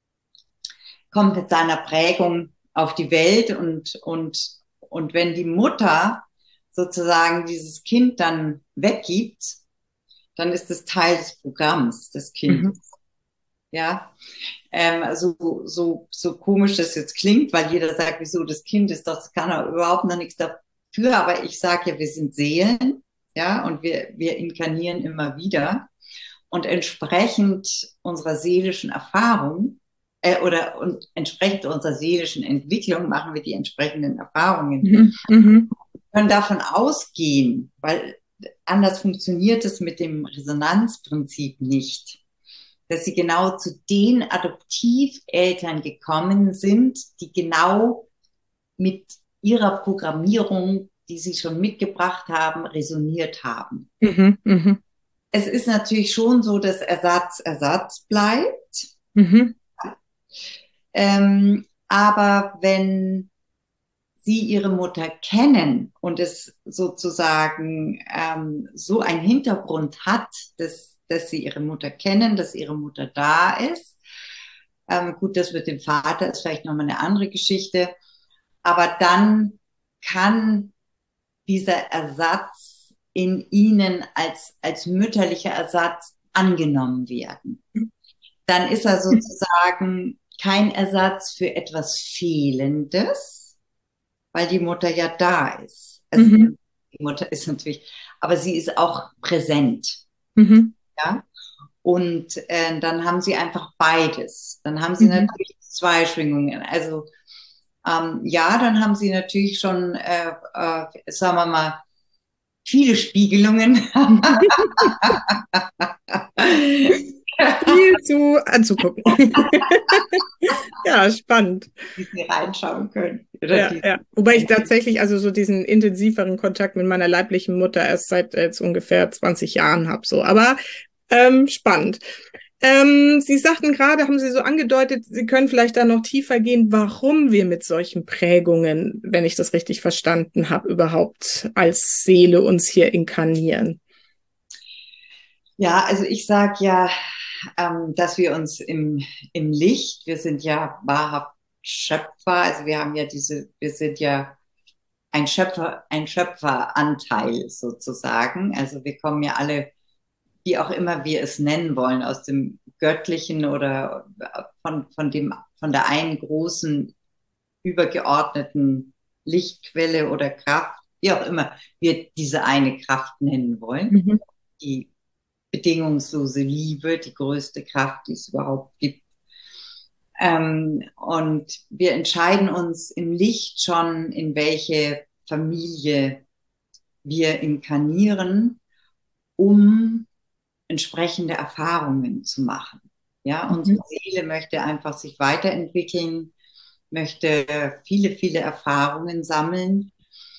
Kommt mit seiner Prägung auf die Welt und, und, und wenn die Mutter sozusagen dieses Kind dann weggibt, dann ist es Teil des Programms des Kindes. Mhm. Ja, ähm, so, so, so komisch das jetzt klingt, weil jeder sagt, wieso, das Kind ist doch, das kann er überhaupt noch nichts dafür. Aber ich sage ja, wir sind Seelen, ja, und wir, wir inkarnieren immer wieder. Und entsprechend unserer seelischen Erfahrung äh, oder und entsprechend unserer seelischen Entwicklung machen wir die entsprechenden Erfahrungen. Mhm. Mhm. Wir können davon ausgehen, weil anders funktioniert es mit dem Resonanzprinzip nicht, dass sie genau zu den Adoptiveltern gekommen sind, die genau mit ihrer Programmierung, die sie schon mitgebracht haben, resoniert haben. Mhm, mh. Es ist natürlich schon so, dass Ersatz Ersatz bleibt. Mhm. Ähm, aber wenn Sie Ihre Mutter kennen und es sozusagen ähm, so einen Hintergrund hat, dass, dass Sie Ihre Mutter kennen, dass Ihre Mutter da ist. Ähm, gut, das mit dem Vater ist vielleicht nochmal eine andere Geschichte. Aber dann kann dieser Ersatz in Ihnen als, als mütterlicher Ersatz angenommen werden. Dann ist er sozusagen kein Ersatz für etwas Fehlendes, weil die Mutter ja da ist. Also mhm. Die Mutter ist natürlich, aber sie ist auch präsent. Mhm. Ja? Und äh, dann haben sie einfach beides. Dann haben sie mhm. natürlich zwei Schwingungen. Also ähm, ja, dann haben sie natürlich schon, äh, äh, sagen wir mal, viele Spiegelungen. Viel zu anzugucken. Ja, spannend. Die sie reinschauen können. Ja, ja. Wobei ich tatsächlich also so diesen intensiveren Kontakt mit meiner leiblichen Mutter erst seit jetzt ungefähr zwanzig Jahren habe. So. Aber ähm, spannend. Ähm, Sie sagten gerade, haben Sie so angedeutet, Sie können vielleicht da noch tiefer gehen, warum wir mit solchen Prägungen, wenn ich das richtig verstanden habe, überhaupt als Seele uns hier inkarnieren. Ja, also ich sage ja, ähm, dass wir uns im, im Licht, wir sind ja wahrhaft Schöpfer, also wir haben ja diese, wir sind ja ein Schöpfer, ein Schöpferanteil sozusagen. Also wir kommen ja alle, wie auch immer wir es nennen wollen, aus dem Göttlichen oder von, von dem, von der einen großen übergeordneten Lichtquelle oder Kraft, wie auch immer wir diese eine Kraft nennen wollen, Mhm. die bedingungslose Liebe, die größte Kraft, die es überhaupt gibt. Ähm, und wir entscheiden uns im Licht schon, in welche Familie wir inkarnieren, um entsprechende Erfahrungen zu machen. Ja, Mhm. unsere Seele möchte einfach sich weiterentwickeln, möchte viele, viele Erfahrungen sammeln,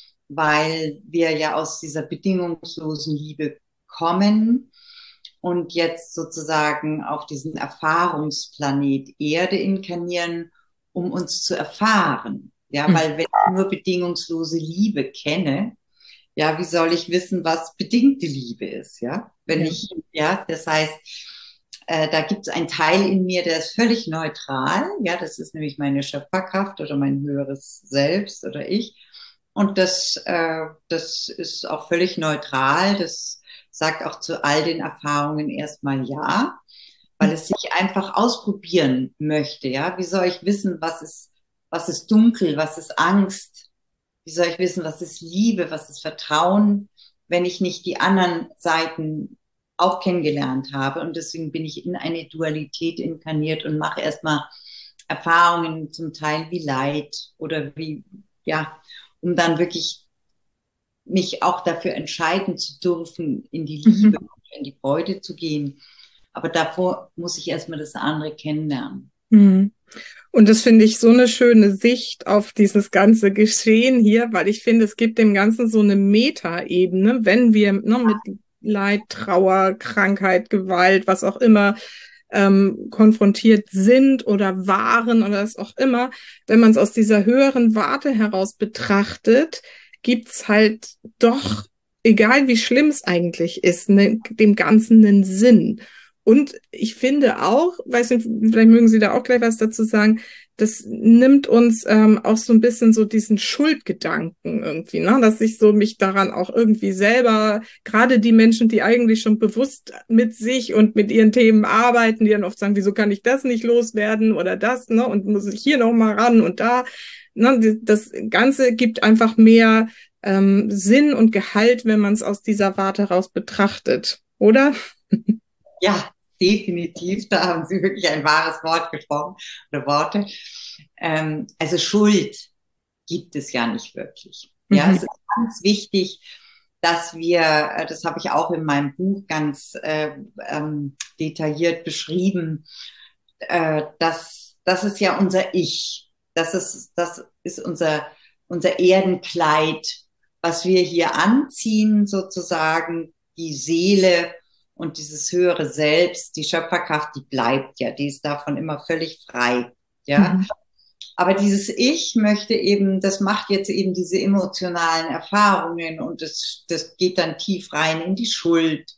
weil wir ja aus dieser bedingungslosen Liebe kommen und jetzt sozusagen auf diesen Erfahrungsplanet Erde inkarnieren, um uns zu erfahren. Ja, Mhm. weil wenn ich nur bedingungslose Liebe kenne, ja, wie soll ich wissen, was bedingte Liebe ist? Ja, wenn Ja. ich, ja, das heißt, äh, da gibt es einen Teil in mir, der ist völlig neutral. Ja, das ist nämlich meine Schöpferkraft oder mein höheres Selbst oder ich. Und das, äh, das ist auch völlig neutral. Das sagt auch zu all den Erfahrungen erstmal ja, weil es sich einfach ausprobieren möchte. Ja, wie soll ich wissen, was ist, was ist dunkel, was ist Angst? Wie soll ich wissen, was ist Liebe, was ist Vertrauen, wenn ich nicht die anderen Seiten auch kennengelernt habe? Und deswegen bin ich in eine Dualität inkarniert und mache erstmal Erfahrungen zum Teil wie Leid oder wie, ja, um dann wirklich mich auch dafür entscheiden zu dürfen, in die Liebe, Mhm. in die Freude zu gehen. Aber davor muss ich erstmal das andere kennenlernen. Mhm. Und das finde ich so eine schöne Sicht auf dieses ganze Geschehen hier, weil ich finde, es gibt dem Ganzen so eine Metaebene, wenn wir ne, mit Leid, Trauer, Krankheit, Gewalt, was auch immer ähm, konfrontiert sind oder waren oder was auch immer, wenn man es aus dieser höheren Warte heraus betrachtet, gibt's halt doch, egal wie schlimm es eigentlich ist, ne, dem Ganzen einen Sinn. Und ich finde auch, weiß nicht, vielleicht mögen Sie da auch gleich was dazu sagen, das nimmt uns ähm, auch so ein bisschen so diesen Schuldgedanken irgendwie, ne? Dass ich so mich daran auch irgendwie selber, gerade die Menschen, die eigentlich schon bewusst mit sich und mit ihren Themen arbeiten, die dann oft sagen, wieso kann ich das nicht loswerden oder das, ne? Und muss ich hier noch mal ran und da, ne? Das Ganze gibt einfach mehr ähm, Sinn und Gehalt, wenn man es aus dieser Warte heraus betrachtet, oder? Ja, definitiv. Da haben Sie wirklich ein wahres Wort gesprochen oder Worte. Ähm, also Schuld gibt es ja nicht wirklich. Ja, Mhm. es ist ganz wichtig, dass wir, äh, das habe ich auch in meinem Buch ganz äh, ähm, detailliert beschrieben, äh, dass das ist ja unser Ich. Das ist, das ist unser, unser Erdenkleid, was wir hier anziehen, sozusagen, die Seele und dieses höhere Selbst, die Schöpferkraft, die bleibt ja, die ist davon immer völlig frei. Ja, Mhm. aber dieses Ich möchte eben, das macht jetzt eben diese emotionalen Erfahrungen und das, das geht dann tief rein in die Schuld,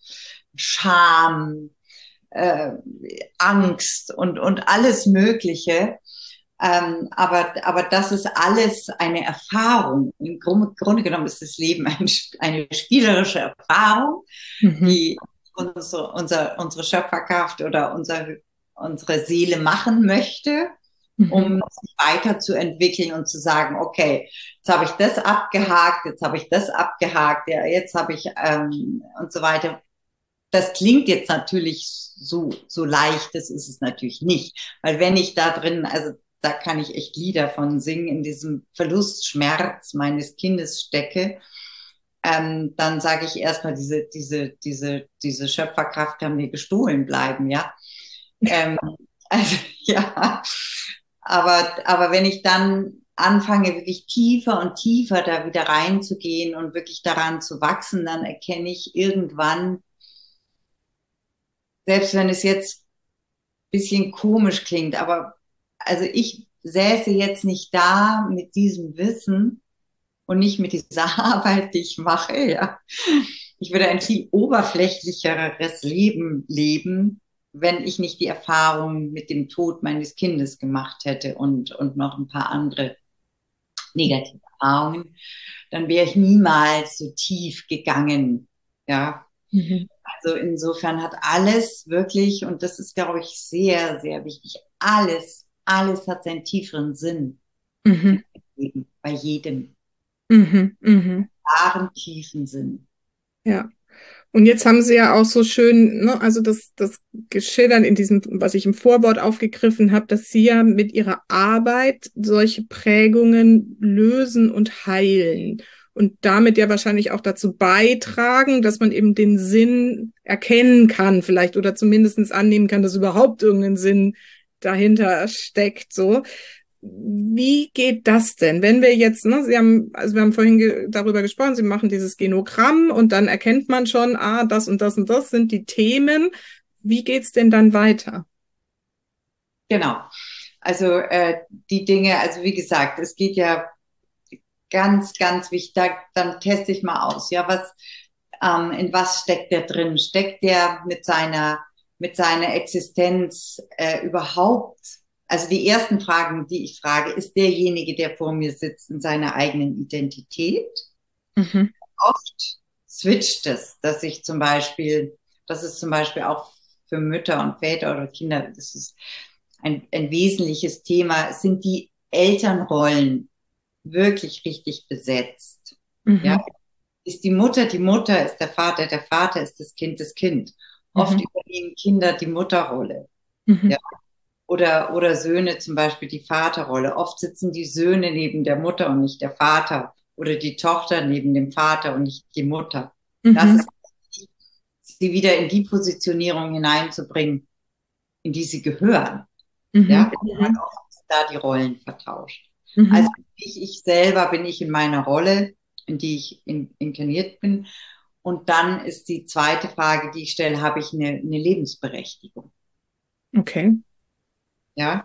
Scham, äh, Angst und, und alles Mögliche. Ähm, aber, aber das ist alles eine Erfahrung. Im Grunde, Grunde genommen ist das Leben ein, eine spielerische Erfahrung, Mhm. die unsere, unser, unsere Schöpferkraft oder unser, unsere Seele machen möchte, Mhm. um sich weiterzuentwickeln und zu sagen, okay, jetzt habe ich das abgehakt, jetzt habe ich das abgehakt, ja, jetzt habe ich ähm, und so weiter. Das klingt jetzt natürlich so, so leicht, das ist es natürlich nicht. Weil wenn ich da drin, also da kann ich echt Lieder von singen, in diesem Verlustschmerz meines Kindes stecke, ähm, dann sage ich erstmal, diese, diese, diese, diese Schöpferkraft kann mir gestohlen bleiben, ja. Ähm, also ja, aber, aber wenn ich dann anfange, wirklich tiefer und tiefer da wieder reinzugehen und wirklich daran zu wachsen, dann erkenne ich irgendwann, selbst wenn es jetzt ein bisschen komisch klingt, aber also ich säße jetzt nicht da mit diesem Wissen und nicht mit dieser Arbeit, die ich mache, ja, ich würde ein viel oberflächlicheres Leben leben, wenn ich nicht die Erfahrung mit dem Tod meines Kindes gemacht hätte und, und noch ein paar andere negative Erfahrungen, dann wäre ich niemals so tief gegangen. Ja, Mhm. also insofern hat alles wirklich, und das ist, glaube ich, sehr, sehr wichtig, alles, alles hat seinen tieferen Sinn Mhm. im Leben, bei jedem, Mhm. Mhm. klaren, tiefen Sinn. Ja. Und jetzt haben Sie ja auch so schön, ne, also das, das geschildert in diesem, was ich im Vorwort aufgegriffen habe, dass Sie ja mit Ihrer Arbeit solche Prägungen lösen und heilen und damit ja wahrscheinlich auch dazu beitragen, dass man eben den Sinn erkennen kann, vielleicht oder zumindest annehmen kann, dass überhaupt irgendein Sinn dahinter steckt, so. Wie geht das denn? Wenn wir jetzt, ne, Sie haben, also wir haben vorhin ge darüber gesprochen, Sie machen dieses Genogramm und dann erkennt man schon, ah, das und das und das sind die Themen. Wie geht's denn dann weiter? Genau. Also äh, die Dinge, also wie gesagt, es geht ja ganz, ganz wichtig, da, dann teste ich mal aus, ja, was, ähm, in was steckt der drin? Steckt der mit seiner, mit seiner Existenz äh, überhaupt? Also die ersten Fragen, die ich frage, ist derjenige, der vor mir sitzt, in seiner eigenen Identität? Mhm. Oft switcht es, dass ich zum Beispiel, das ist zum Beispiel auch für Mütter und Väter oder Kinder, das ist ein, ein wesentliches Thema, sind die Elternrollen wirklich richtig besetzt. Ja, Mhm. ist die Mutter die Mutter, ist der Vater der Vater, ist das Kind das Kind. Oft Mhm. übernehmen Kinder die Mutterrolle. Ja, Mhm. oder, oder Söhne zum Beispiel die Vaterrolle. Oft sitzen die Söhne neben der Mutter und nicht der Vater. Oder die Tochter neben dem Vater und nicht die Mutter. Das Mhm. ist wichtig, sie wieder in die Positionierung hineinzubringen, in die sie gehören. Ja, Mhm. weil Mhm. oft sind da die Rollen vertauscht. Mhm. Also ich, ich selber bin ich in meiner Rolle, in die ich in, inkarniert bin. Und dann ist die zweite Frage, die ich stelle, habe ich eine, eine Lebensberechtigung? Okay. Ja.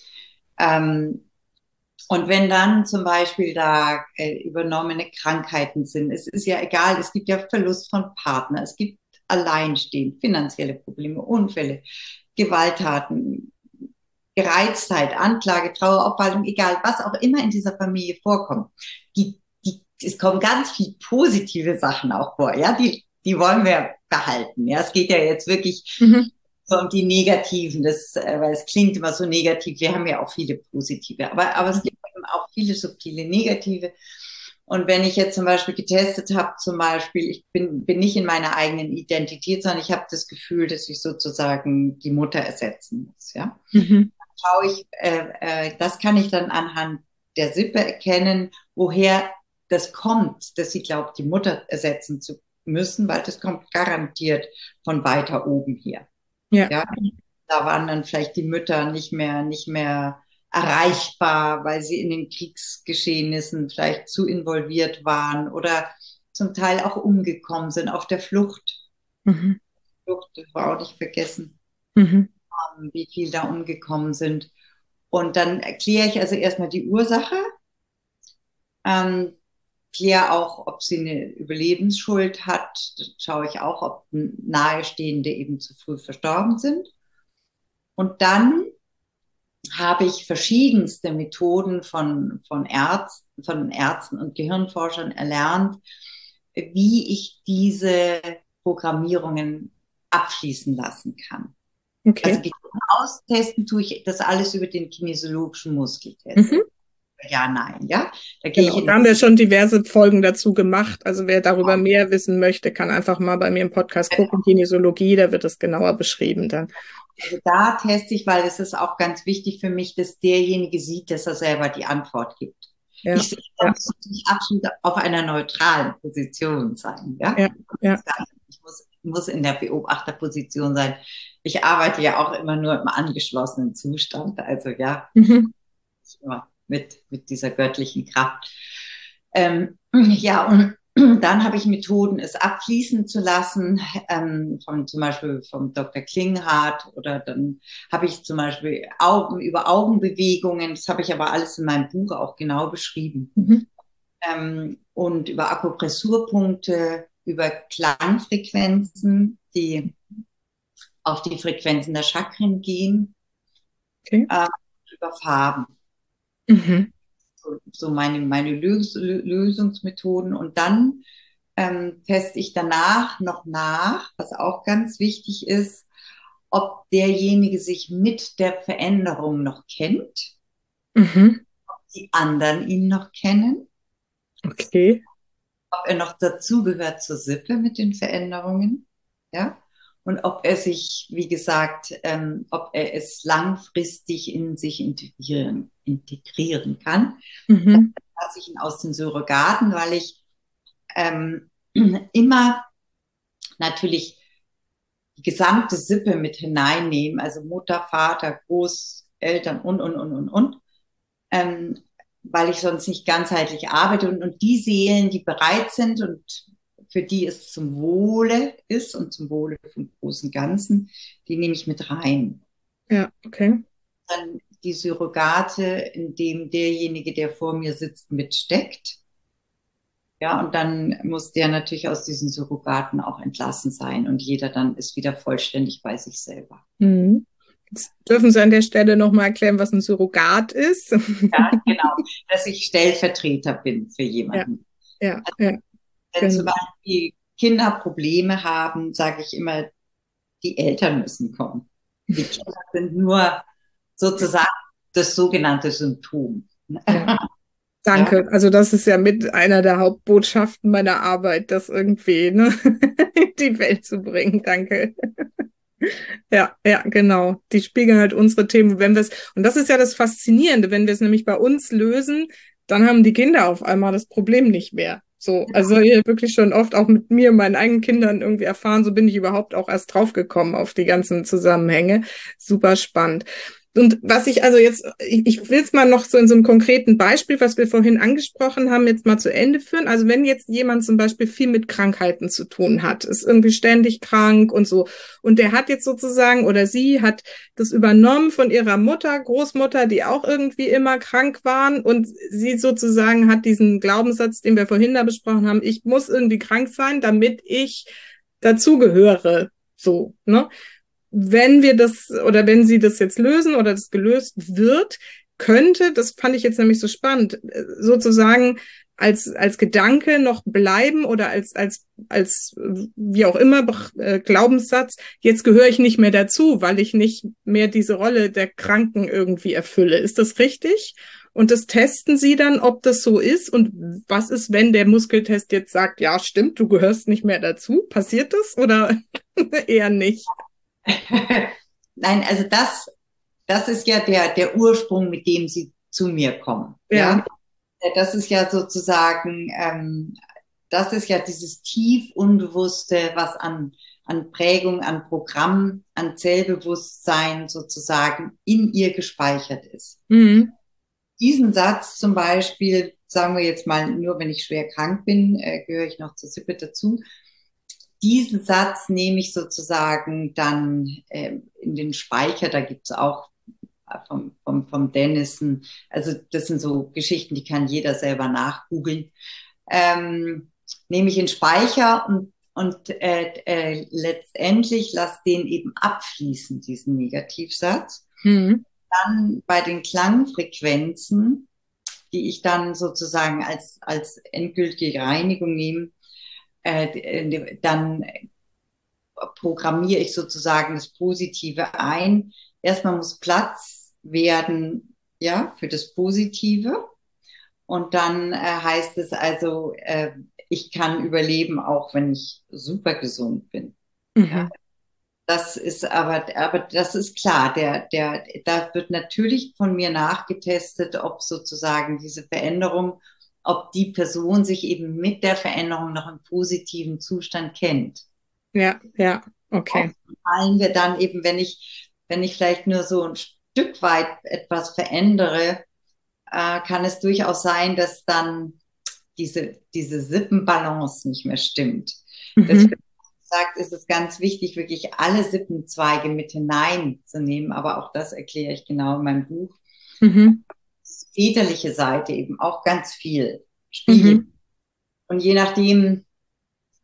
Ähm, und wenn dann zum Beispiel da äh, übernommene Krankheiten sind, es ist ja egal, es gibt ja Verlust von Partner, es gibt Alleinstehen, finanzielle Probleme, Unfälle, Gewalttaten, Gereiztheit, Anklage, Trauer, Aufhaltung, egal, was auch immer in dieser Familie vorkommt. Die, die, es kommen ganz viele positive Sachen auch vor, ja, die, die wollen wir behalten. Ja, es geht ja jetzt wirklich Mhm. so um die negativen, das, äh, weil es klingt immer so negativ. Wir haben ja auch viele positive, aber, aber es gibt eben auch viele subtile negative. Und wenn ich jetzt zum Beispiel getestet habe, zum Beispiel, ich bin, bin nicht in meiner eigenen Identität, sondern ich habe das Gefühl, dass ich sozusagen die Mutter ersetzen muss, ja. Mhm. Schaue ich, äh, äh, das kann ich dann anhand der Sippe erkennen, woher das kommt, dass sie glaubt, die Mutter ersetzen zu müssen, weil das kommt garantiert von weiter oben her. Ja. Ja, da waren dann vielleicht die Mütter nicht mehr, nicht mehr erreichbar, weil sie in den Kriegsgeschehnissen vielleicht zu involviert waren oder zum Teil auch umgekommen sind auf der Flucht. Mhm. Flucht, das war auch nicht vergessen, Mhm. wie viel da umgekommen sind. Und dann erkläre ich also erstmal die Ursache, ähm, kläre auch, ob sie eine Überlebensschuld hat. Dann schaue ich auch, ob Nahestehende eben zu früh verstorben sind. Und dann habe ich verschiedenste Methoden von, von, Ärzten, von Ärzten und Gehirnforschern erlernt, wie ich diese Programmierungen abfließen lassen kann. Also Okay. austesten tue ich das alles über den kinesiologischen Muskeltest. Mhm. Ja, nein, ja. Da gehe ich Genau, in da haben wir schon diverse Folgen dazu gemacht. Also wer darüber mehr wissen möchte, kann einfach mal bei mir im Podcast gucken, Kinesiologie, da wird es genauer beschrieben dann. Also da teste ich, weil es ist auch ganz wichtig für mich, dass derjenige sieht, dass er selber die Antwort gibt. Ja, Ich ja, muss nicht absolut auf einer neutralen Position sein, ja. ja, ja. Ich muss, muss in der Beobachterposition sein. Ich arbeite ja auch immer nur im angeschlossenen Zustand, also ja, Mhm. immer mit, mit dieser göttlichen Kraft. Ähm, ja, und dann habe ich Methoden, es abfließen zu lassen, ähm, von, zum Beispiel vom Doktor Klinghardt, oder dann habe ich zum Beispiel Augen über Augenbewegungen, das habe ich aber alles in meinem Buch auch genau beschrieben, Mhm. ähm, und über Akupressurpunkte. über Klangfrequenzen, die auf die Frequenzen der Chakren gehen, Okay. äh, über Farben. Mhm. So, so meine, meine Lös Lösungsmethoden. Und dann ähm, teste ich danach noch nach, was auch ganz wichtig ist, ob derjenige sich mit der Veränderung noch kennt, Mhm. die anderen ihn noch kennen, Okay. ob er noch dazugehört zur Sippe mit den Veränderungen, ja, und ob er sich, wie gesagt, ähm, ob er es langfristig in sich integrieren, integrieren kann. Mhm. Lasse ich ihn aus den Surrogaten, weil ich ähm, immer natürlich die gesamte Sippe mit hineinnehme, also Mutter, Vater, Großeltern und, und, und, und, und, ähm, weil ich sonst nicht ganzheitlich arbeite. Und, und die Seelen, die bereit sind und für die es zum Wohle ist und zum Wohle vom großen Ganzen, die nehme ich mit rein. Ja, okay. Dann die Surrogate, in dem derjenige, der vor mir sitzt, mitsteckt. Ja, und dann muss der natürlich aus diesen Surrogaten auch entlassen sein und jeder dann ist wieder vollständig bei sich selber. Mhm. Jetzt dürfen Sie an der Stelle nochmal erklären, was ein Surrogat ist. Ja, genau, dass ich Stellvertreter bin für Ja, jemanden. ja, ja, Wenn zum genau. Beispiel Kinder Probleme haben, sage ich immer, die Eltern müssen kommen. Die Kinder sind nur sozusagen das sogenannte Symptom. Ja. Ja, Danke. Also das ist ja mit einer der Hauptbotschaften meiner Arbeit, das irgendwie, ne, in die Welt zu bringen. Danke. Ja, ja, genau. Die spiegeln halt unsere Themen. Wenn wir es, und das ist ja das Faszinierende, wenn wir es nämlich bei uns lösen, dann haben die Kinder auf einmal das Problem nicht mehr. So, also ich habe wirklich schon oft auch mit mir, meinen eigenen Kindern irgendwie erfahren, so bin ich überhaupt auch erst draufgekommen auf die ganzen Zusammenhänge. Super spannend. Und was ich also jetzt, ich, ich will es mal noch so in so einem konkreten Beispiel, was wir vorhin angesprochen haben, jetzt mal zu Ende führen. Also wenn jetzt jemand zum Beispiel viel mit Krankheiten zu tun hat, ist irgendwie ständig krank und so, und der hat jetzt sozusagen oder sie hat das übernommen von ihrer Mutter, Großmutter, die auch irgendwie immer krank waren, und sie sozusagen hat diesen Glaubenssatz, den wir vorhin da besprochen haben, ich muss irgendwie krank sein, damit ich dazugehöre. So, ne? Wenn wir das oder wenn sie das jetzt lösen oder das gelöst wird, könnte, das fand ich jetzt nämlich so spannend, sozusagen als, als Gedanke noch bleiben oder als, als, als, wie auch immer, äh, Glaubenssatz, jetzt gehöre ich nicht mehr dazu, weil ich nicht mehr diese Rolle der Kranken irgendwie erfülle. Ist das richtig? Und das testen sie dann, ob das so ist. Und was ist, wenn der Muskeltest jetzt sagt, ja, stimmt, du gehörst nicht mehr dazu? Passiert das oder eher nicht? nein, also das, das ist ja der, der Ursprung, mit dem sie zu mir kommen. Ja. Ja, das ist ja sozusagen, ähm, das ist ja dieses tief Unbewusste, was an, an Prägung, an Programm, an Zellbewusstsein sozusagen in ihr gespeichert ist. Mhm. Diesen Satz zum Beispiel, sagen wir jetzt mal, nur wenn ich schwer krank bin, äh, gehöre ich noch zur Sippe dazu. Diesen Satz nehme ich sozusagen dann äh, in den Speicher, da gibt es auch vom, vom, vom Dennison, also das sind so Geschichten, die kann jeder selber nachgoogeln, ähm, nehme ich in Speicher und, und äh, äh, letztendlich lasse den eben abfließen, diesen Negativsatz. Mhm. Dann bei den Klangfrequenzen, die ich dann sozusagen als, als endgültige Reinigung nehme, äh, dann programmiere ich sozusagen das Positive ein. Erstmal muss Platz werden, ja, für das Positive. Und dann äh, heißt es also, äh, ich kann überleben, auch wenn ich super gesund bin. Mhm. Ja. Das ist aber, aber das ist klar, der, der, da wird natürlich von mir nachgetestet, ob sozusagen diese Veränderung, ob die Person sich eben mit der Veränderung noch im positiven Zustand kennt. Ja, ja, okay. Oft fallen wir dann eben, wenn ich, wenn ich vielleicht nur so ein Stück weit etwas verändere, äh, kann es durchaus sein, dass dann diese, diese Sippenbalance nicht mehr stimmt. Mhm. Deswegen sagt, ist es ganz wichtig, wirklich alle Sippenzweige mit hineinzunehmen. Aber auch das erkläre ich genau in meinem Buch. Mhm. Die väterliche Seite eben auch ganz viel spiegelt. Mhm. Und je nachdem,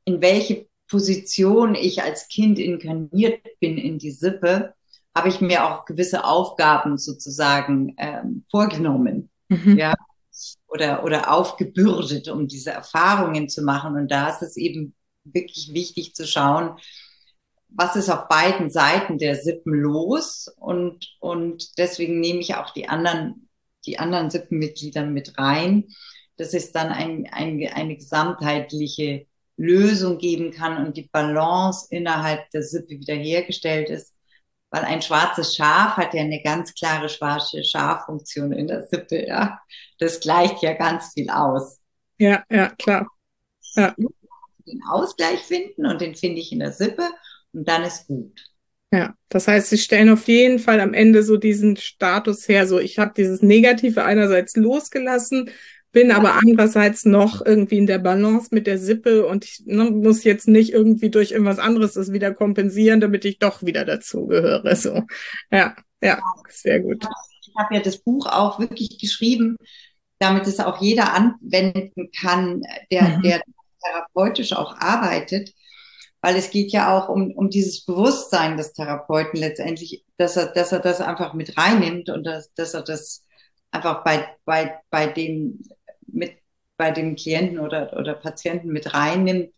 in welche Position ich als Kind inkarniert bin in die Sippe, habe ich mir auch gewisse Aufgaben sozusagen ähm, vorgenommen, Mhm. ja, oder, oder aufgebürdet, um diese Erfahrungen zu machen. Und da ist es eben wirklich wichtig zu schauen, was ist auf beiden Seiten der Sippen los, und, und deswegen nehme ich auch die anderen, die anderen Sippenmitglieder mit rein, dass es dann ein, ein, eine gesamtheitliche Lösung geben kann und die Balance innerhalb der Sippe wiederhergestellt ist. Weil ein schwarzes Schaf hat ja eine ganz klare schwarze Schaffunktion in der Sippe, ja. Das gleicht ja ganz viel aus. Ja, ja, klar. Ja. Den Ausgleich finden, und den finde ich in der Sippe, und dann ist gut. Ja, das heißt, sie stellen auf jeden Fall am Ende so diesen Status her, so ich habe dieses Negative einerseits losgelassen, bin aber andererseits noch irgendwie in der Balance mit der Sippe und ich ne, muss jetzt nicht irgendwie durch irgendwas anderes das wieder kompensieren, damit ich doch wieder dazugehöre. So, ja, ja, sehr gut. Ich habe ja das Buch auch wirklich geschrieben, damit es auch jeder anwenden kann, der, Mhm. der therapeutisch auch arbeitet, weil es geht ja auch um, um dieses Bewusstsein des Therapeuten letztendlich, dass er, dass er das einfach mit reinnimmt und dass, dass er das einfach bei, bei, bei dem, mit, bei dem Klienten oder, oder Patienten mit reinnimmt.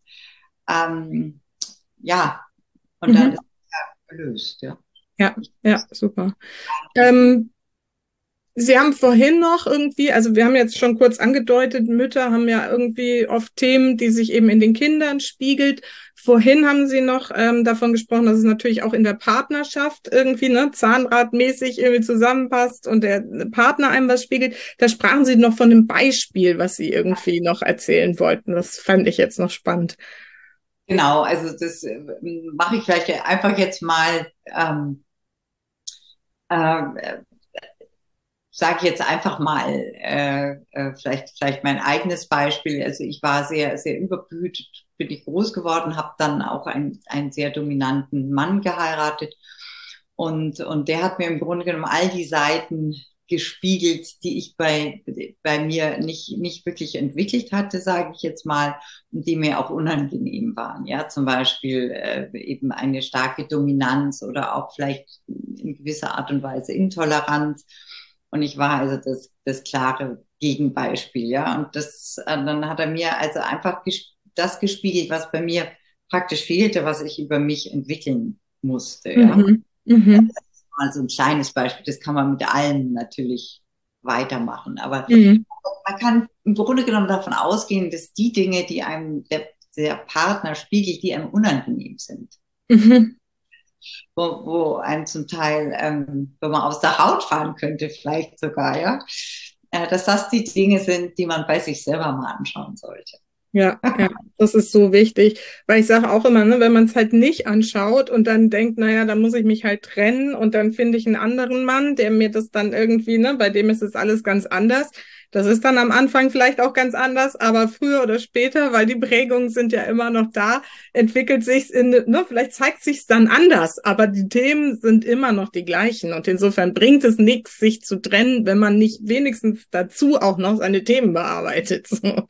Ähm, ja, und Mhm. dann ist es ja gelöst, ja. Ja, ja, super. Ähm, Sie haben vorhin noch irgendwie, also wir haben jetzt schon kurz angedeutet, Mütter haben ja irgendwie oft Themen, die sich eben in den Kindern spiegelt. Vorhin haben Sie noch ähm, davon gesprochen, dass es natürlich auch in der Partnerschaft irgendwie ne, zahnradmäßig irgendwie zusammenpasst und der Partner einem was spiegelt. Da sprachen Sie noch von einem Beispiel, was Sie irgendwie noch erzählen wollten. Das fand ich jetzt noch spannend. Genau, also das äh, mache ich vielleicht einfach jetzt mal, ähm, äh, sage ich jetzt einfach mal, äh, äh, vielleicht, vielleicht mein eigenes Beispiel. Also ich war sehr, sehr überbehütet, bin ich groß geworden, habe dann auch einen, einen sehr dominanten Mann geheiratet. Und, und der hat mir im Grunde genommen all die Seiten gespiegelt, die ich bei, bei mir nicht, nicht wirklich entwickelt hatte, sage ich jetzt mal, und die mir auch unangenehm waren. Ja, zum Beispiel äh, eben eine starke Dominanz oder auch vielleicht in gewisser Art und Weise Intoleranz. Und ich war also das, das klare Gegenbeispiel, ja. Und das, äh, dann hat er mir also einfach ges das gespiegelt, was bei mir praktisch fehlte, was ich über mich entwickeln musste, ja. Mhm. Mhm. Das ist mal so ein kleines Beispiel, das kann man mit allen natürlich weitermachen. Aber Mhm. man kann im Grunde genommen davon ausgehen, dass die Dinge, die einem der, der Partner spiegelt, die einem unangenehm sind, Mhm. wo, wo einem zum Teil, ähm, wo man aus der Haut fahren könnte, vielleicht sogar, ja, äh, dass das die Dinge sind, die man bei sich selber mal anschauen sollte. Ja, ja, das ist so wichtig, weil ich sage auch immer, ne, wenn man es halt nicht anschaut und dann denkt, naja, dann muss ich mich halt trennen und dann finde ich einen anderen Mann, der mir das dann irgendwie, ne, bei dem ist es alles ganz anders. Das ist dann am Anfang vielleicht auch ganz anders, aber früher oder später, weil die Prägungen sind ja immer noch da, entwickelt sich's in, ne, vielleicht zeigt sich's dann anders, aber die Themen sind immer noch die gleichen und insofern bringt es nichts, sich zu trennen, wenn man nicht wenigstens dazu auch noch seine Themen bearbeitet. So.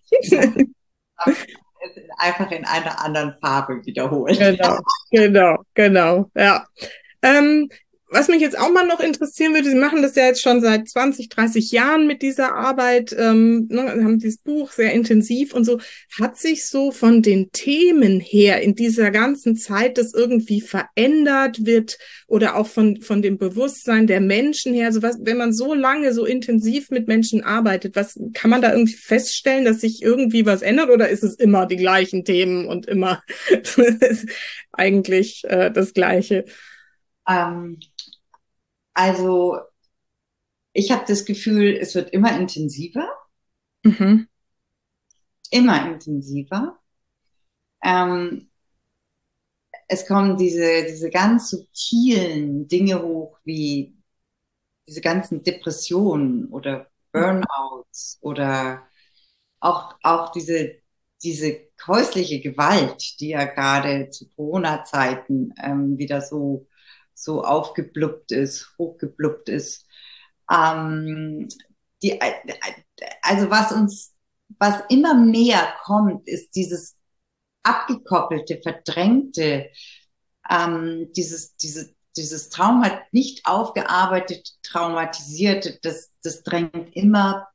Einfach in einer anderen Farbe wiederholt. Genau, genau, genau, ja. Ähm, was mich jetzt auch mal noch interessieren würde, Sie machen das ja jetzt schon seit zwanzig, dreißig Jahren mit dieser Arbeit, ähm, ne, haben dieses Buch sehr intensiv und so. Hat sich so von den Themen her in dieser ganzen Zeit das irgendwie verändert wird oder auch von, von dem Bewusstsein der Menschen her? Also was, wenn man so lange so intensiv mit Menschen arbeitet, was kann man da irgendwie feststellen, dass sich irgendwie was ändert oder ist es immer die gleichen Themen und immer eigentlich äh, das Gleiche? Ähm, also ich habe das Gefühl, es wird immer intensiver, Mhm. immer intensiver. Ähm, es kommen diese, diese ganz subtilen Dinge hoch, wie diese ganzen Depressionen oder Burnouts oder auch, auch diese, diese häusliche Gewalt, die ja gerade zu Corona-Zeiten ähm, wieder so, so aufgebluppt ist, hochgebluppt ist. Ähm, die, also was uns, was immer mehr kommt, ist dieses abgekoppelte, verdrängte, ähm, dieses, diese, dieses Trauma, nicht aufgearbeitet, traumatisierte, das, das drängt immer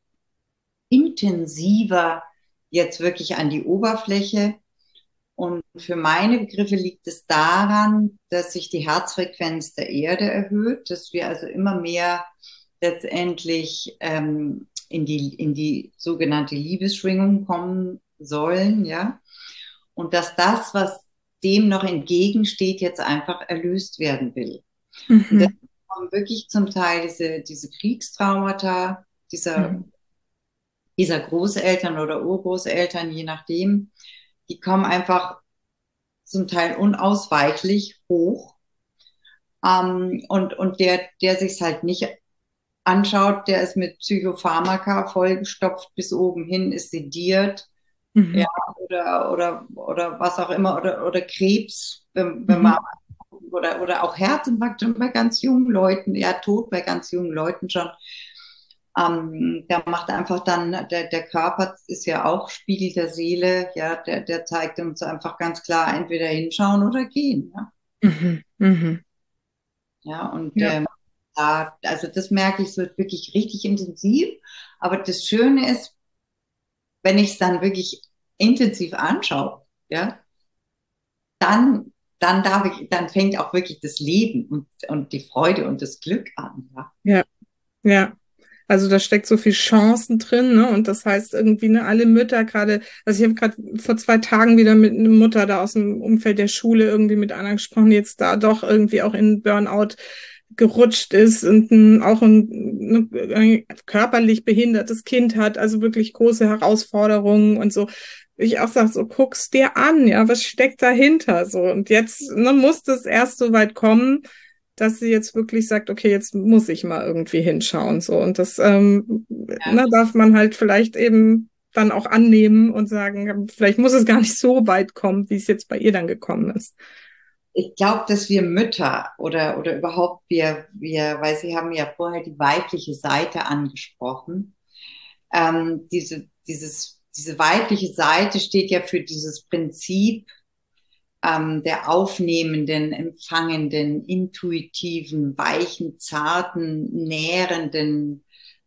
intensiver jetzt wirklich an die Oberfläche. Und für meine Begriffe liegt es daran, dass sich die Herzfrequenz der Erde erhöht, dass wir also immer mehr letztendlich ähm, in die, in die sogenannte Liebesschwingung kommen sollen, ja. Und dass das, was dem noch entgegensteht, jetzt einfach erlöst werden will. Mhm. Und dann kommen wirklich zum Teil diese, diese Kriegstraumata, dieser, mhm. dieser Großeltern oder Urgroßeltern, je nachdem, die kommen einfach zum Teil unausweichlich hoch. Ähm, und, und der, der sich's halt nicht anschaut, der ist mit Psychopharmaka vollgestopft bis oben hin, ist sediert, mhm. ja, oder, oder, oder was auch immer, oder, oder Krebs, wenn, wenn mhm. man, oder, oder auch Herzinfarkt schon bei ganz jungen Leuten, ja, Tod bei ganz jungen Leuten schon. Ähm, der macht einfach dann, der, der Körper ist ja auch Spiegel der Seele, ja, der, der zeigt uns einfach ganz klar, entweder hinschauen oder gehen, ja. Mhm. Mhm. Ja, und ja. Ähm, da, also das merke ich, es wird wirklich richtig intensiv, aber das Schöne ist, wenn ich es dann wirklich intensiv anschaue, ja, dann, dann darf ich, dann fängt auch wirklich das Leben und, und die Freude und das Glück an, ja. Ja, ja. Also da steckt so viel Chancen drin, ne? Und das heißt irgendwie, ne, alle Mütter gerade, also ich habe gerade vor zwei Tagen wieder mit einer Mutter da aus dem Umfeld der Schule irgendwie mit einer gesprochen, die jetzt da doch irgendwie auch in Burnout gerutscht ist und ein, auch ein, ein körperlich behindertes Kind hat, also wirklich große Herausforderungen und so. Ich auch sage, so guck's dir an, ja, was steckt dahinter? So, und jetzt ne, muss das erst so weit kommen, dass sie jetzt wirklich sagt, okay, jetzt muss ich mal irgendwie hinschauen. So. Und das ähm, ja. ne, darf man halt vielleicht eben dann auch annehmen und sagen, vielleicht muss es gar nicht so weit kommen, wie es jetzt bei ihr dann gekommen ist. Ich glaube, dass wir Mütter oder, oder überhaupt wir, wir, weil Sie haben ja vorher die weibliche Seite angesprochen, ähm, diese, dieses, diese weibliche Seite steht ja für dieses Prinzip ähm, der aufnehmenden, empfangenden, intuitiven, weichen, zarten, nährenden,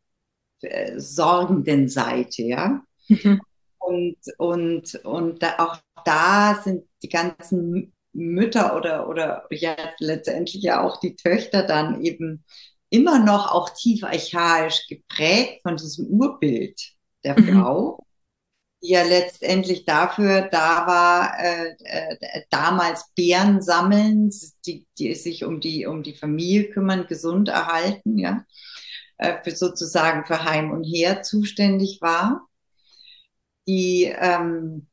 äh, sorgenden Seite, ja. Mhm. Und, und, und da, auch da sind die ganzen Mütter oder, oder ja letztendlich ja auch die Töchter dann eben immer noch auch tief archaisch geprägt von diesem Urbild der mhm. Frau, die ja letztendlich dafür da war, äh, äh, damals Beeren sammeln, die, die sich um die, um die Familie kümmern, gesund erhalten, ja, äh, für sozusagen für Heim und Herd zuständig war. Die, ähm,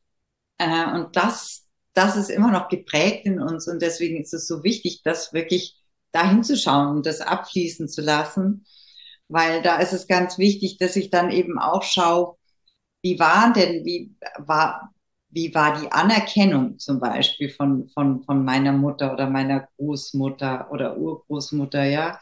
äh, und das, das ist immer noch geprägt in uns und deswegen ist es so wichtig, das wirklich dahin zu schauen und das abfließen zu lassen, weil da ist es ganz wichtig, dass ich dann eben auch schaue, wie war denn, wie war, wie war die Anerkennung zum Beispiel von, von, von meiner Mutter oder meiner Großmutter oder Urgroßmutter, ja,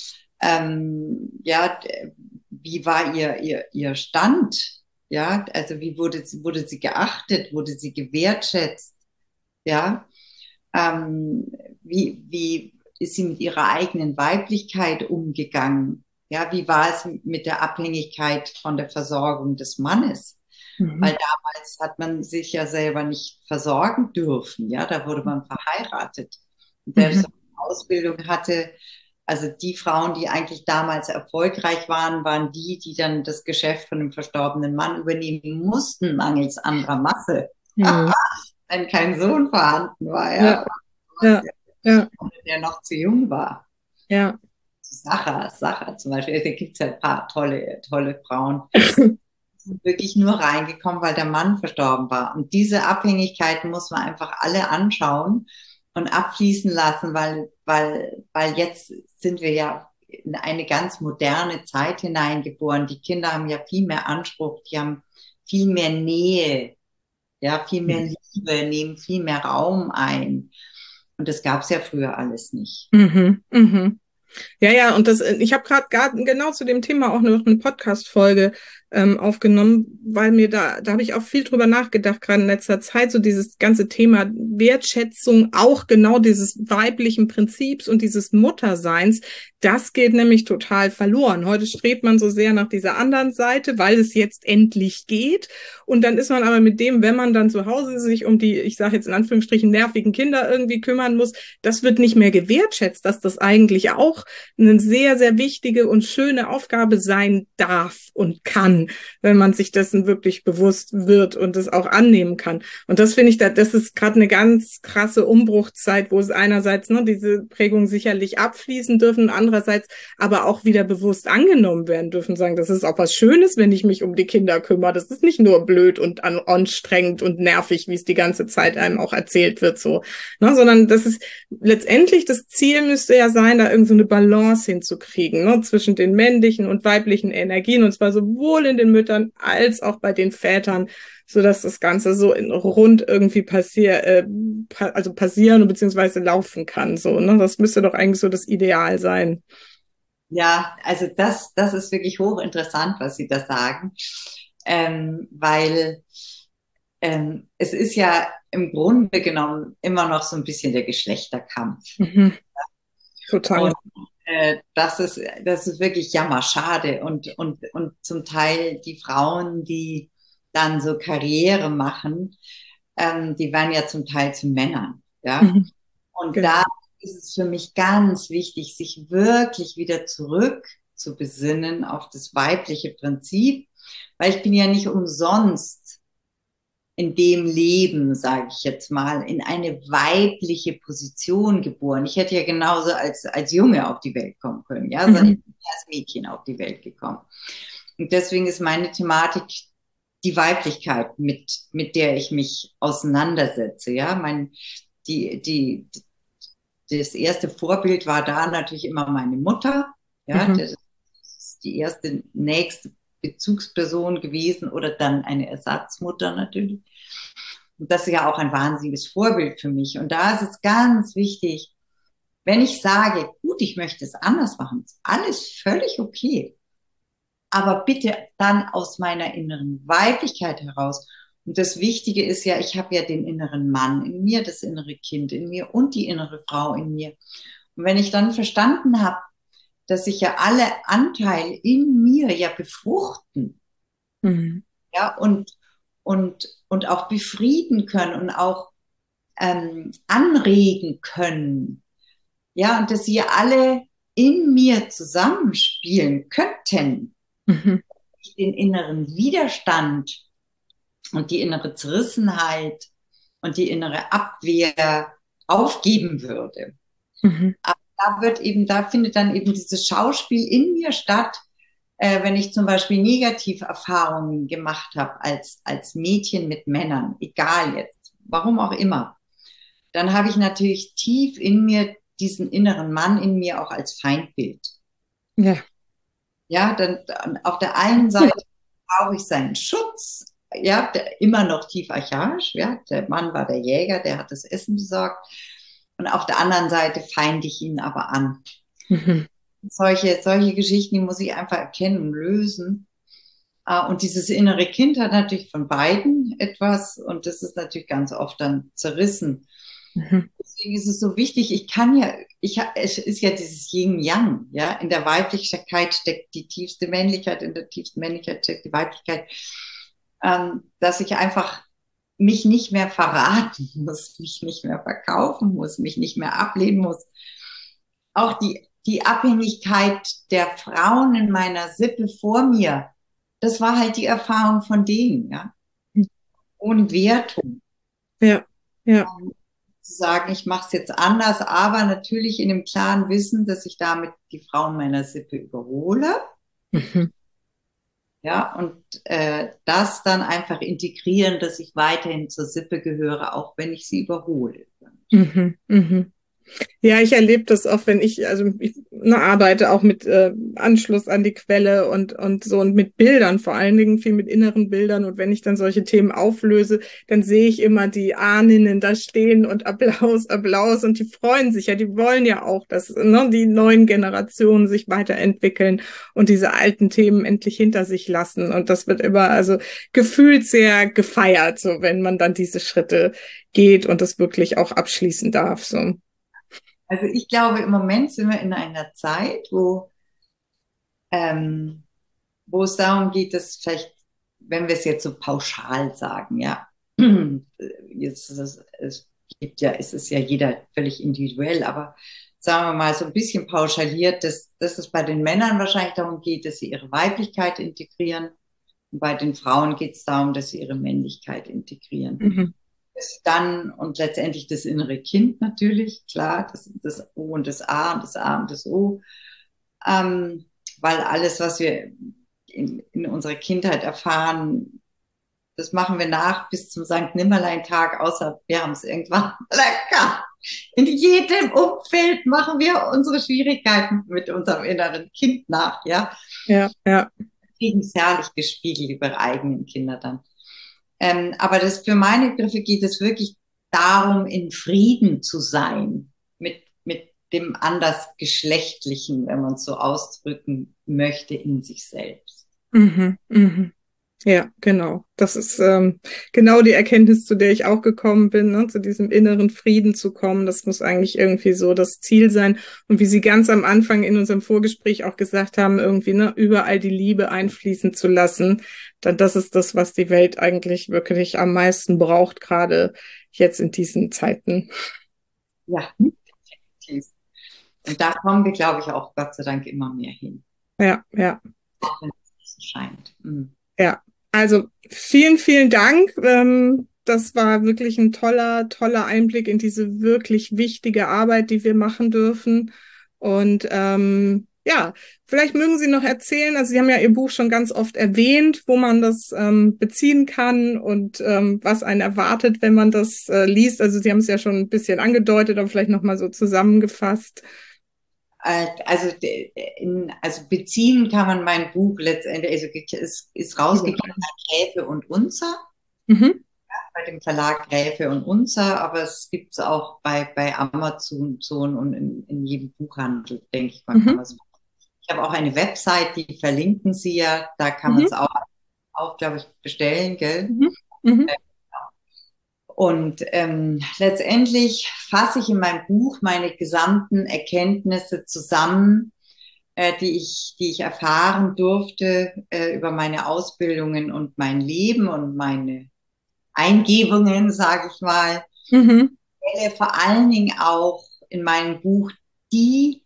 ähm, ja, wie war ihr, ihr, ihr Stand? Ja, also wie wurde sie, wurde sie geachtet, wurde sie gewertschätzt, ja, ähm, wie, wie ist sie mit ihrer eigenen Weiblichkeit umgegangen, ja, wie war es mit der Abhängigkeit von der Versorgung des Mannes, mhm. weil damals hat man sich ja selber nicht versorgen dürfen, ja, da wurde man verheiratet, und selbst mhm. wenn man Ausbildung hatte. Also die Frauen, die eigentlich damals erfolgreich waren, waren die, die dann das Geschäft von dem verstorbenen Mann übernehmen mussten, mangels anderer Masse. Mhm. Wenn kein Sohn vorhanden war, ja. Ja. Ja. Der noch zu jung war. Ja. Sacha, Sacha zum Beispiel, da gibt es ja ein paar tolle, tolle Frauen. Die sind wirklich nur reingekommen, weil der Mann verstorben war. Und diese Abhängigkeiten muss man einfach alle anschauen und abfließen lassen, weil, weil, weil jetzt sind wir ja in eine ganz moderne Zeit hineingeboren. Die Kinder haben ja viel mehr Anspruch, die haben viel mehr Nähe, ja, viel mehr Liebe, nehmen viel mehr Raum ein. Und das gab es ja früher alles nicht. Mhm, mhm. Ja, ja, und das, ich habe gerade genau zu dem Thema auch noch eine Podcast-Folge ähm, aufgenommen, weil mir da, da habe ich auch viel drüber nachgedacht, gerade in letzter Zeit, so dieses ganze Thema Wertschätzung, auch genau dieses weiblichen Prinzips und dieses Mutterseins, das geht nämlich total verloren. Heute strebt man so sehr nach dieser anderen Seite, weil es jetzt endlich geht. Und dann ist man aber mit dem, wenn man dann zu Hause sich um die, ich sage jetzt in Anführungsstrichen, nervigen Kinder irgendwie kümmern muss, das wird nicht mehr gewertschätzt, dass das eigentlich auch eine sehr, sehr wichtige und schöne Aufgabe sein darf und kann, wenn man sich dessen wirklich bewusst wird und es auch annehmen kann. Und das finde ich, da, das ist gerade eine ganz krasse Umbruchzeit, wo es einerseits ne, diese Prägungen sicherlich abfließen dürfen, andererseits aber auch wieder bewusst angenommen werden dürfen, sagen, das ist auch was Schönes, wenn ich mich um die Kinder kümmere. Das ist nicht nur blöd und an, anstrengend und nervig, wie es die ganze Zeit einem auch erzählt wird, so, ne, sondern das ist letztendlich das Ziel müsste ja sein, da irgend so eine Balance hinzukriegen, ne, zwischen den männlichen und weiblichen Energien, und zwar sowohl in den Müttern als auch bei den Vätern, so dass das Ganze so in rund irgendwie passier, äh, pa also passieren beziehungsweise laufen kann, so, ne, das müsste doch eigentlich so das Ideal sein. Ja, also das, das ist wirklich hochinteressant, was Sie da sagen, ähm, weil ähm, es ist ja im Grunde genommen immer noch so ein bisschen der Geschlechterkampf. Mhm. Total. Und äh, das ist, das ist wirklich jammerschade. Und, und, und zum Teil die Frauen, die dann so Karriere machen, ähm, die werden ja zum Teil zu Männern. Ja? Mhm. Und Genau. da ist es für mich ganz wichtig, sich wirklich wieder zurück zu besinnen auf das weibliche Prinzip, weil ich bin ja nicht umsonst in dem Leben, sage ich jetzt mal, in eine weibliche Position geboren. Ich hätte ja genauso als, als Junge auf die Welt kommen können, ja, sondern ich Mhm. bin als Mädchen auf die Welt gekommen. Und deswegen ist meine Thematik die Weiblichkeit, mit, mit der ich mich auseinandersetze, ja, mein, die, die, das erste Vorbild war da natürlich immer meine Mutter, ja, Mhm. das ist die erste nächste Bezugsperson gewesen oder dann eine Ersatzmutter natürlich. Und das ist ja auch ein wahnsinniges Vorbild für mich. Und da ist es ganz wichtig, wenn ich sage, gut, ich möchte es anders machen, ist alles völlig okay. Aber bitte dann aus meiner inneren Weiblichkeit heraus. Und das Wichtige ist ja, ich habe ja den inneren Mann in mir, das innere Kind in mir und die innere Frau in mir. Und wenn ich dann verstanden habe, dass sich ja alle Anteile in mir ja befruchten, Mhm. ja, und, und, und auch befrieden können und auch ähm, anregen können, ja, und dass sie alle in mir zusammenspielen könnten, Mhm. ich den inneren Widerstand und die innere Zerrissenheit und die innere Abwehr aufgeben würde. Mhm. Aber da wird eben, da findet dann eben dieses Schauspiel in mir statt, äh, wenn ich zum Beispiel Negativerfahrungen gemacht habe als, als Mädchen mit Männern, egal jetzt, warum auch immer, dann habe ich natürlich tief in mir diesen inneren Mann in mir auch als Feindbild. Ja. Ja, dann, dann auf der einen Seite brauche ich seinen Schutz, ja, der, immer noch tief archaisch, ja, der Mann war der Jäger, der hat das Essen besorgt. Und auf der anderen Seite feinde ich ihn aber an. Mhm. Solche, solche Geschichten, die muss ich einfach erkennen und lösen. Uh, und dieses innere Kind hat natürlich von beiden etwas und das ist natürlich ganz oft dann zerrissen. Mhm. Deswegen ist es so wichtig, ich kann ja, ich, es ist ja dieses Yin-Yang, ja, in der Weiblichkeit steckt die tiefste Männlichkeit, in der tiefsten Männlichkeit steckt die Weiblichkeit, ähm, dass ich einfach mich nicht mehr verraten muss, mich nicht mehr verkaufen muss, mich nicht mehr ablehnen muss. Auch die, die Abhängigkeit der Frauen in meiner Sippe vor mir, das war halt die Erfahrung von denen, ja, ohne Wertung. Ja, ja. Zu sagen, ich mache es jetzt anders, aber natürlich in dem klaren Wissen, dass ich damit die Frauen meiner Sippe überhole. Mhm. Ja, und äh, das dann einfach integrieren, dass ich weiterhin zur Sippe gehöre, auch wenn ich sie überhole. Mhm. Mhm. Ja, ich erlebe das oft, wenn ich, also ich ne, arbeite auch mit äh, Anschluss an die Quelle und, und so und mit Bildern, vor allen Dingen viel mit inneren Bildern. Und wenn ich dann solche Themen auflöse, dann sehe ich immer die Ahninnen da stehen und Applaus, Applaus und die freuen sich ja, die wollen ja auch, dass ne, die neuen Generationen sich weiterentwickeln und diese alten Themen endlich hinter sich lassen. Und das wird immer, also gefühlt sehr gefeiert, so wenn man dann diese Schritte geht und das wirklich auch abschließen darf, so. Also ich glaube, im Moment sind wir in einer Zeit, wo, ähm, wo es darum geht, dass vielleicht, wenn wir es jetzt so pauschal sagen, ja, jetzt ist es, es gibt ja, es ist ja jeder völlig individuell, aber sagen wir mal so ein bisschen pauschaliert, dass, dass es bei den Männern wahrscheinlich darum geht, dass sie ihre Weiblichkeit integrieren und bei den Frauen geht es darum, dass sie ihre Männlichkeit integrieren. Mhm. Dann und letztendlich das innere Kind natürlich, klar, das, das O und das A und das A und das O, ähm, weil alles, was wir in, in unserer Kindheit erfahren, das machen wir nach bis zum Sankt Nimmerlein-Tag, außer wir haben es irgendwann lecker. In jedem Umfeld machen wir unsere Schwierigkeiten mit unserem inneren Kind nach, ja. Ja, ja. Wir kriegen es herrlich gespiegelt über ihre eigenen Kinder dann. Ähm, aber das, für meine Begriffe geht es wirklich darum, in Frieden zu sein mit, mit dem Andersgeschlechtlichen, wenn man es so ausdrücken möchte, in sich selbst. Mhm, mhm. Ja, genau. Das ist ähm, genau die Erkenntnis, zu der ich auch gekommen bin, ne? Zu diesem inneren Frieden zu kommen. Das muss eigentlich irgendwie so das Ziel sein. Und wie Sie ganz am Anfang in unserem Vorgespräch auch gesagt haben, irgendwie ne, überall die Liebe einfließen zu lassen. Dann das ist das, was die Welt eigentlich wirklich am meisten braucht, gerade jetzt in diesen Zeiten. Ja, definitiv. Und da kommen wir, glaube ich, auch Gott sei Dank immer mehr hin. Ja, ja. Auch wenn es nicht so scheint. Mhm. Ja, also vielen, vielen Dank. Ähm, das war wirklich ein toller, toller Einblick in diese wirklich wichtige Arbeit, die wir machen dürfen. Und ähm, ja, vielleicht mögen Sie noch erzählen, also Sie haben ja Ihr Buch schon ganz oft erwähnt, wo man das ähm, beziehen kann und ähm, was einen erwartet, wenn man das äh, liest. Also Sie haben es ja schon ein bisschen angedeutet, aber vielleicht nochmal so zusammengefasst. Also, in, also beziehen kann man mein Buch letztendlich, also ist, ist rausgekommen bei Gräfe und Unzer, Mhm. ja, bei dem Verlag Gräfe und Unzer, aber es gibt es auch bei, bei Amazon und in, in jedem Buchhandel, denke ich mal, Mhm. kann man es machen. Ich habe auch eine Website, die verlinken Sie ja, da kann Mhm. man es auch, auch glaube ich, bestellen, gell? Mhm. Mhm. Und ähm, letztendlich fasse ich in meinem Buch meine gesamten Erkenntnisse zusammen, äh, die ich, die ich erfahren durfte äh, über meine Ausbildungen und mein Leben und meine Eingebungen, sage ich mal. Mhm. Ich stelle vor allen Dingen auch in meinem Buch die,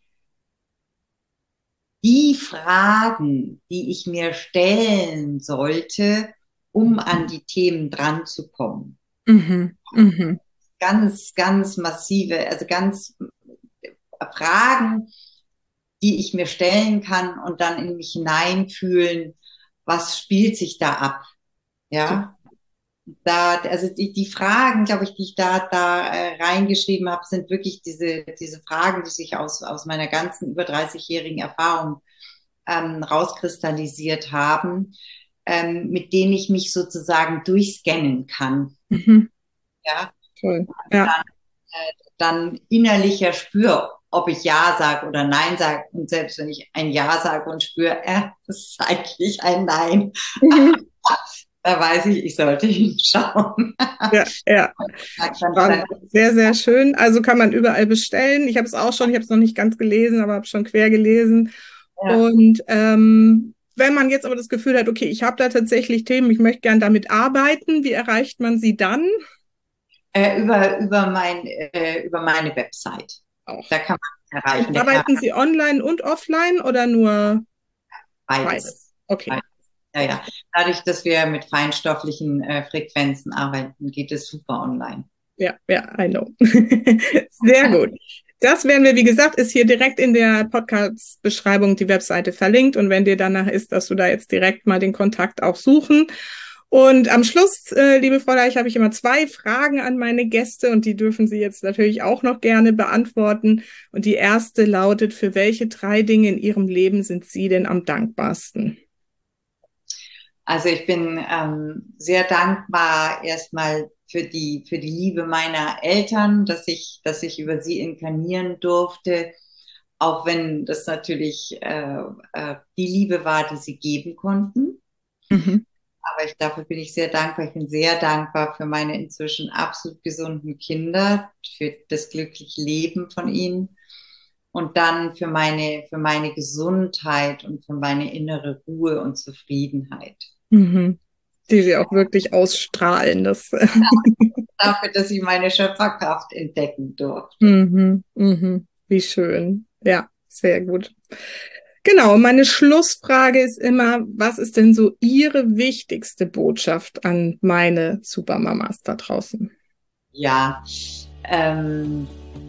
die Fragen, die ich mir stellen sollte, um an die Themen dran zu kommen. Mhm. Mhm. Ganz, ganz massive, also ganz Fragen, die ich mir stellen kann und dann in mich hineinfühlen, was spielt sich da ab? Ja, da, also die, die Fragen, glaube ich, die ich da, da äh, reingeschrieben habe, sind wirklich diese, diese Fragen, die sich aus, aus meiner ganzen über dreißigjährigen Erfahrung ähm, rauskristallisiert haben, ähm, mit denen ich mich sozusagen durchscannen kann. Mhm. Ja, Toll. Ja. dann, äh, dann innerlicher spüre, ob ich Ja sage oder Nein sage. Und selbst wenn ich ein Ja sage und spüre, äh, das ist eigentlich ein Nein, Mhm. da weiß ich, ich sollte hinschauen. Ja, ja. Spannend. Sehr, sehr schön. Also kann man überall bestellen. Ich habe es auch schon, ich habe es noch nicht ganz gelesen, aber habe schon quer gelesen. Ja. Und ähm, wenn man jetzt aber das Gefühl hat, okay, ich habe da tatsächlich Themen, ich möchte gern damit arbeiten, wie erreicht man sie dann? Äh, über, über, mein, äh, über meine Website. Auch. Da kann man erreichen. Und Da arbeiten kann Sie online und offline oder nur beides. beides? Okay. Beides. Ja, ja. Dadurch, dass wir mit feinstofflichen äh, Frequenzen arbeiten, geht es super online. Ja, ja, I know. Sehr gut. Das werden wir, wie gesagt, ist hier direkt in der Podcast-Beschreibung die Webseite verlinkt. Und wenn dir danach ist, dass du da jetzt direkt mal den Kontakt auch suchen. Und am Schluss, äh, liebe Frau Leich, habe ich immer zwei Fragen an meine Gäste und die dürfen Sie jetzt natürlich auch noch gerne beantworten. Und die erste lautet, für welche drei Dinge in Ihrem Leben sind Sie denn am dankbarsten? Also ich bin ähm, sehr dankbar erstmal für die, für die Liebe meiner Eltern, dass ich, dass ich über sie inkarnieren durfte, auch wenn das natürlich äh, äh, die Liebe war, die sie geben konnten. Mhm. Aber ich, dafür bin ich sehr dankbar. Ich bin sehr dankbar für meine inzwischen absolut gesunden Kinder, für das glückliche Leben von ihnen und dann für meine, für meine Gesundheit und für meine innere Ruhe und Zufriedenheit. Mhm. Die Sie auch wirklich ausstrahlen. Das Dafür, dass ich meine Schöpferkraft entdecken durfte. Mhm, mhm. Wie schön. Ja, sehr gut. Genau, meine Schlussfrage ist immer, was ist denn so Ihre wichtigste Botschaft an meine Supermamas da draußen? Ja, ähm,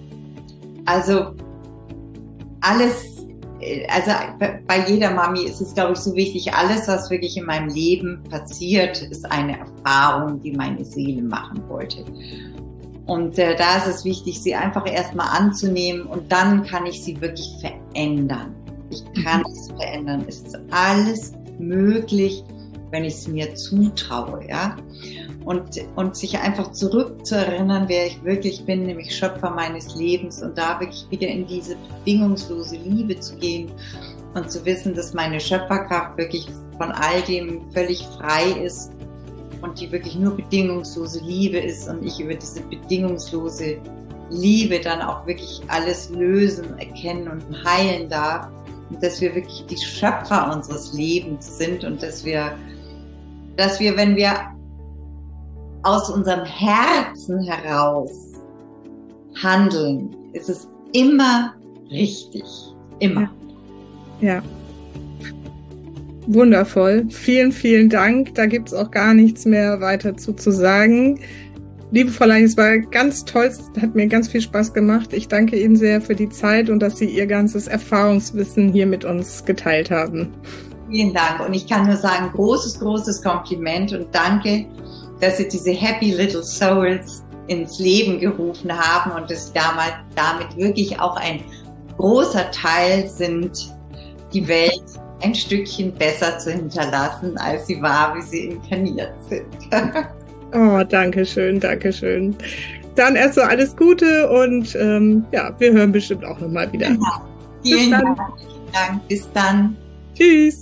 also alles, also bei jeder Mami ist es, glaube ich, so wichtig, alles, was wirklich in meinem Leben passiert, ist eine Erfahrung, die meine Seele machen wollte. Und äh, da ist es wichtig, sie einfach erstmal anzunehmen und dann kann ich sie wirklich verändern. Ich kann es verändern. Es ist alles möglich, wenn ich es mir zutraue, ja. Und, und sich einfach zurückzuerinnern, wer ich wirklich bin, nämlich Schöpfer meines Lebens und da wirklich wieder in diese bedingungslose Liebe zu gehen und zu wissen, dass meine Schöpferkraft wirklich von all dem völlig frei ist und die wirklich nur bedingungslose Liebe ist und ich über diese bedingungslose Liebe dann auch wirklich alles lösen, erkennen und heilen darf und dass wir wirklich die Schöpfer unseres Lebens sind und dass wir, dass wir, wenn wir aus unserem Herzen heraus handeln, ist es immer richtig. Immer. Ja. Ja. Wundervoll. Vielen, vielen Dank. Da gibt's auch gar nichts mehr weiter zu, zu sagen. Liebe Frau Leich, es war ganz toll. Es hat mir ganz viel Spaß gemacht. Ich danke Ihnen sehr für die Zeit und dass Sie Ihr ganzes Erfahrungswissen hier mit uns geteilt haben. Vielen Dank. Und ich kann nur sagen, großes, großes Kompliment und danke, dass Sie diese Happy Little Souls ins Leben gerufen haben und dass Sie damals, damit wirklich auch ein großer Teil sind, die Welt ein Stückchen besser zu hinterlassen, als sie war, wie sie inkarniert sind. Oh, danke schön, danke schön. Dann erst so alles Gute und ähm, ja, wir hören bestimmt auch nochmal wieder. Ja, vielen Dank. Vielen Dank. Bis dann. Tschüss.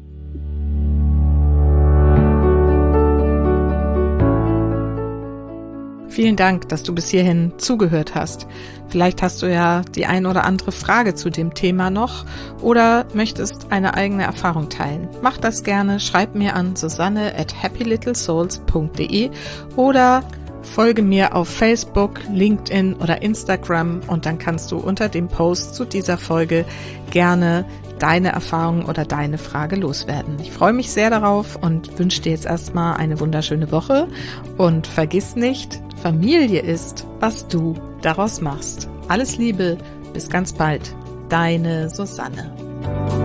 Vielen Dank, dass du bis hierhin zugehört hast. Vielleicht hast du ja die ein oder andere Frage zu dem Thema noch oder möchtest eine eigene Erfahrung teilen. Mach das gerne, schreib mir an Susanne at happy little souls punkt de oder folge mir auf Facebook, LinkedIn oder Instagram und dann kannst du unter dem Post zu dieser Folge gerne deine Erfahrung oder deine Frage loswerden. Ich freue mich sehr darauf und wünsche dir jetzt erstmal eine wunderschöne Woche und vergiss nicht, Familie ist, was du daraus machst. Alles Liebe, bis ganz bald. Deine Susanne.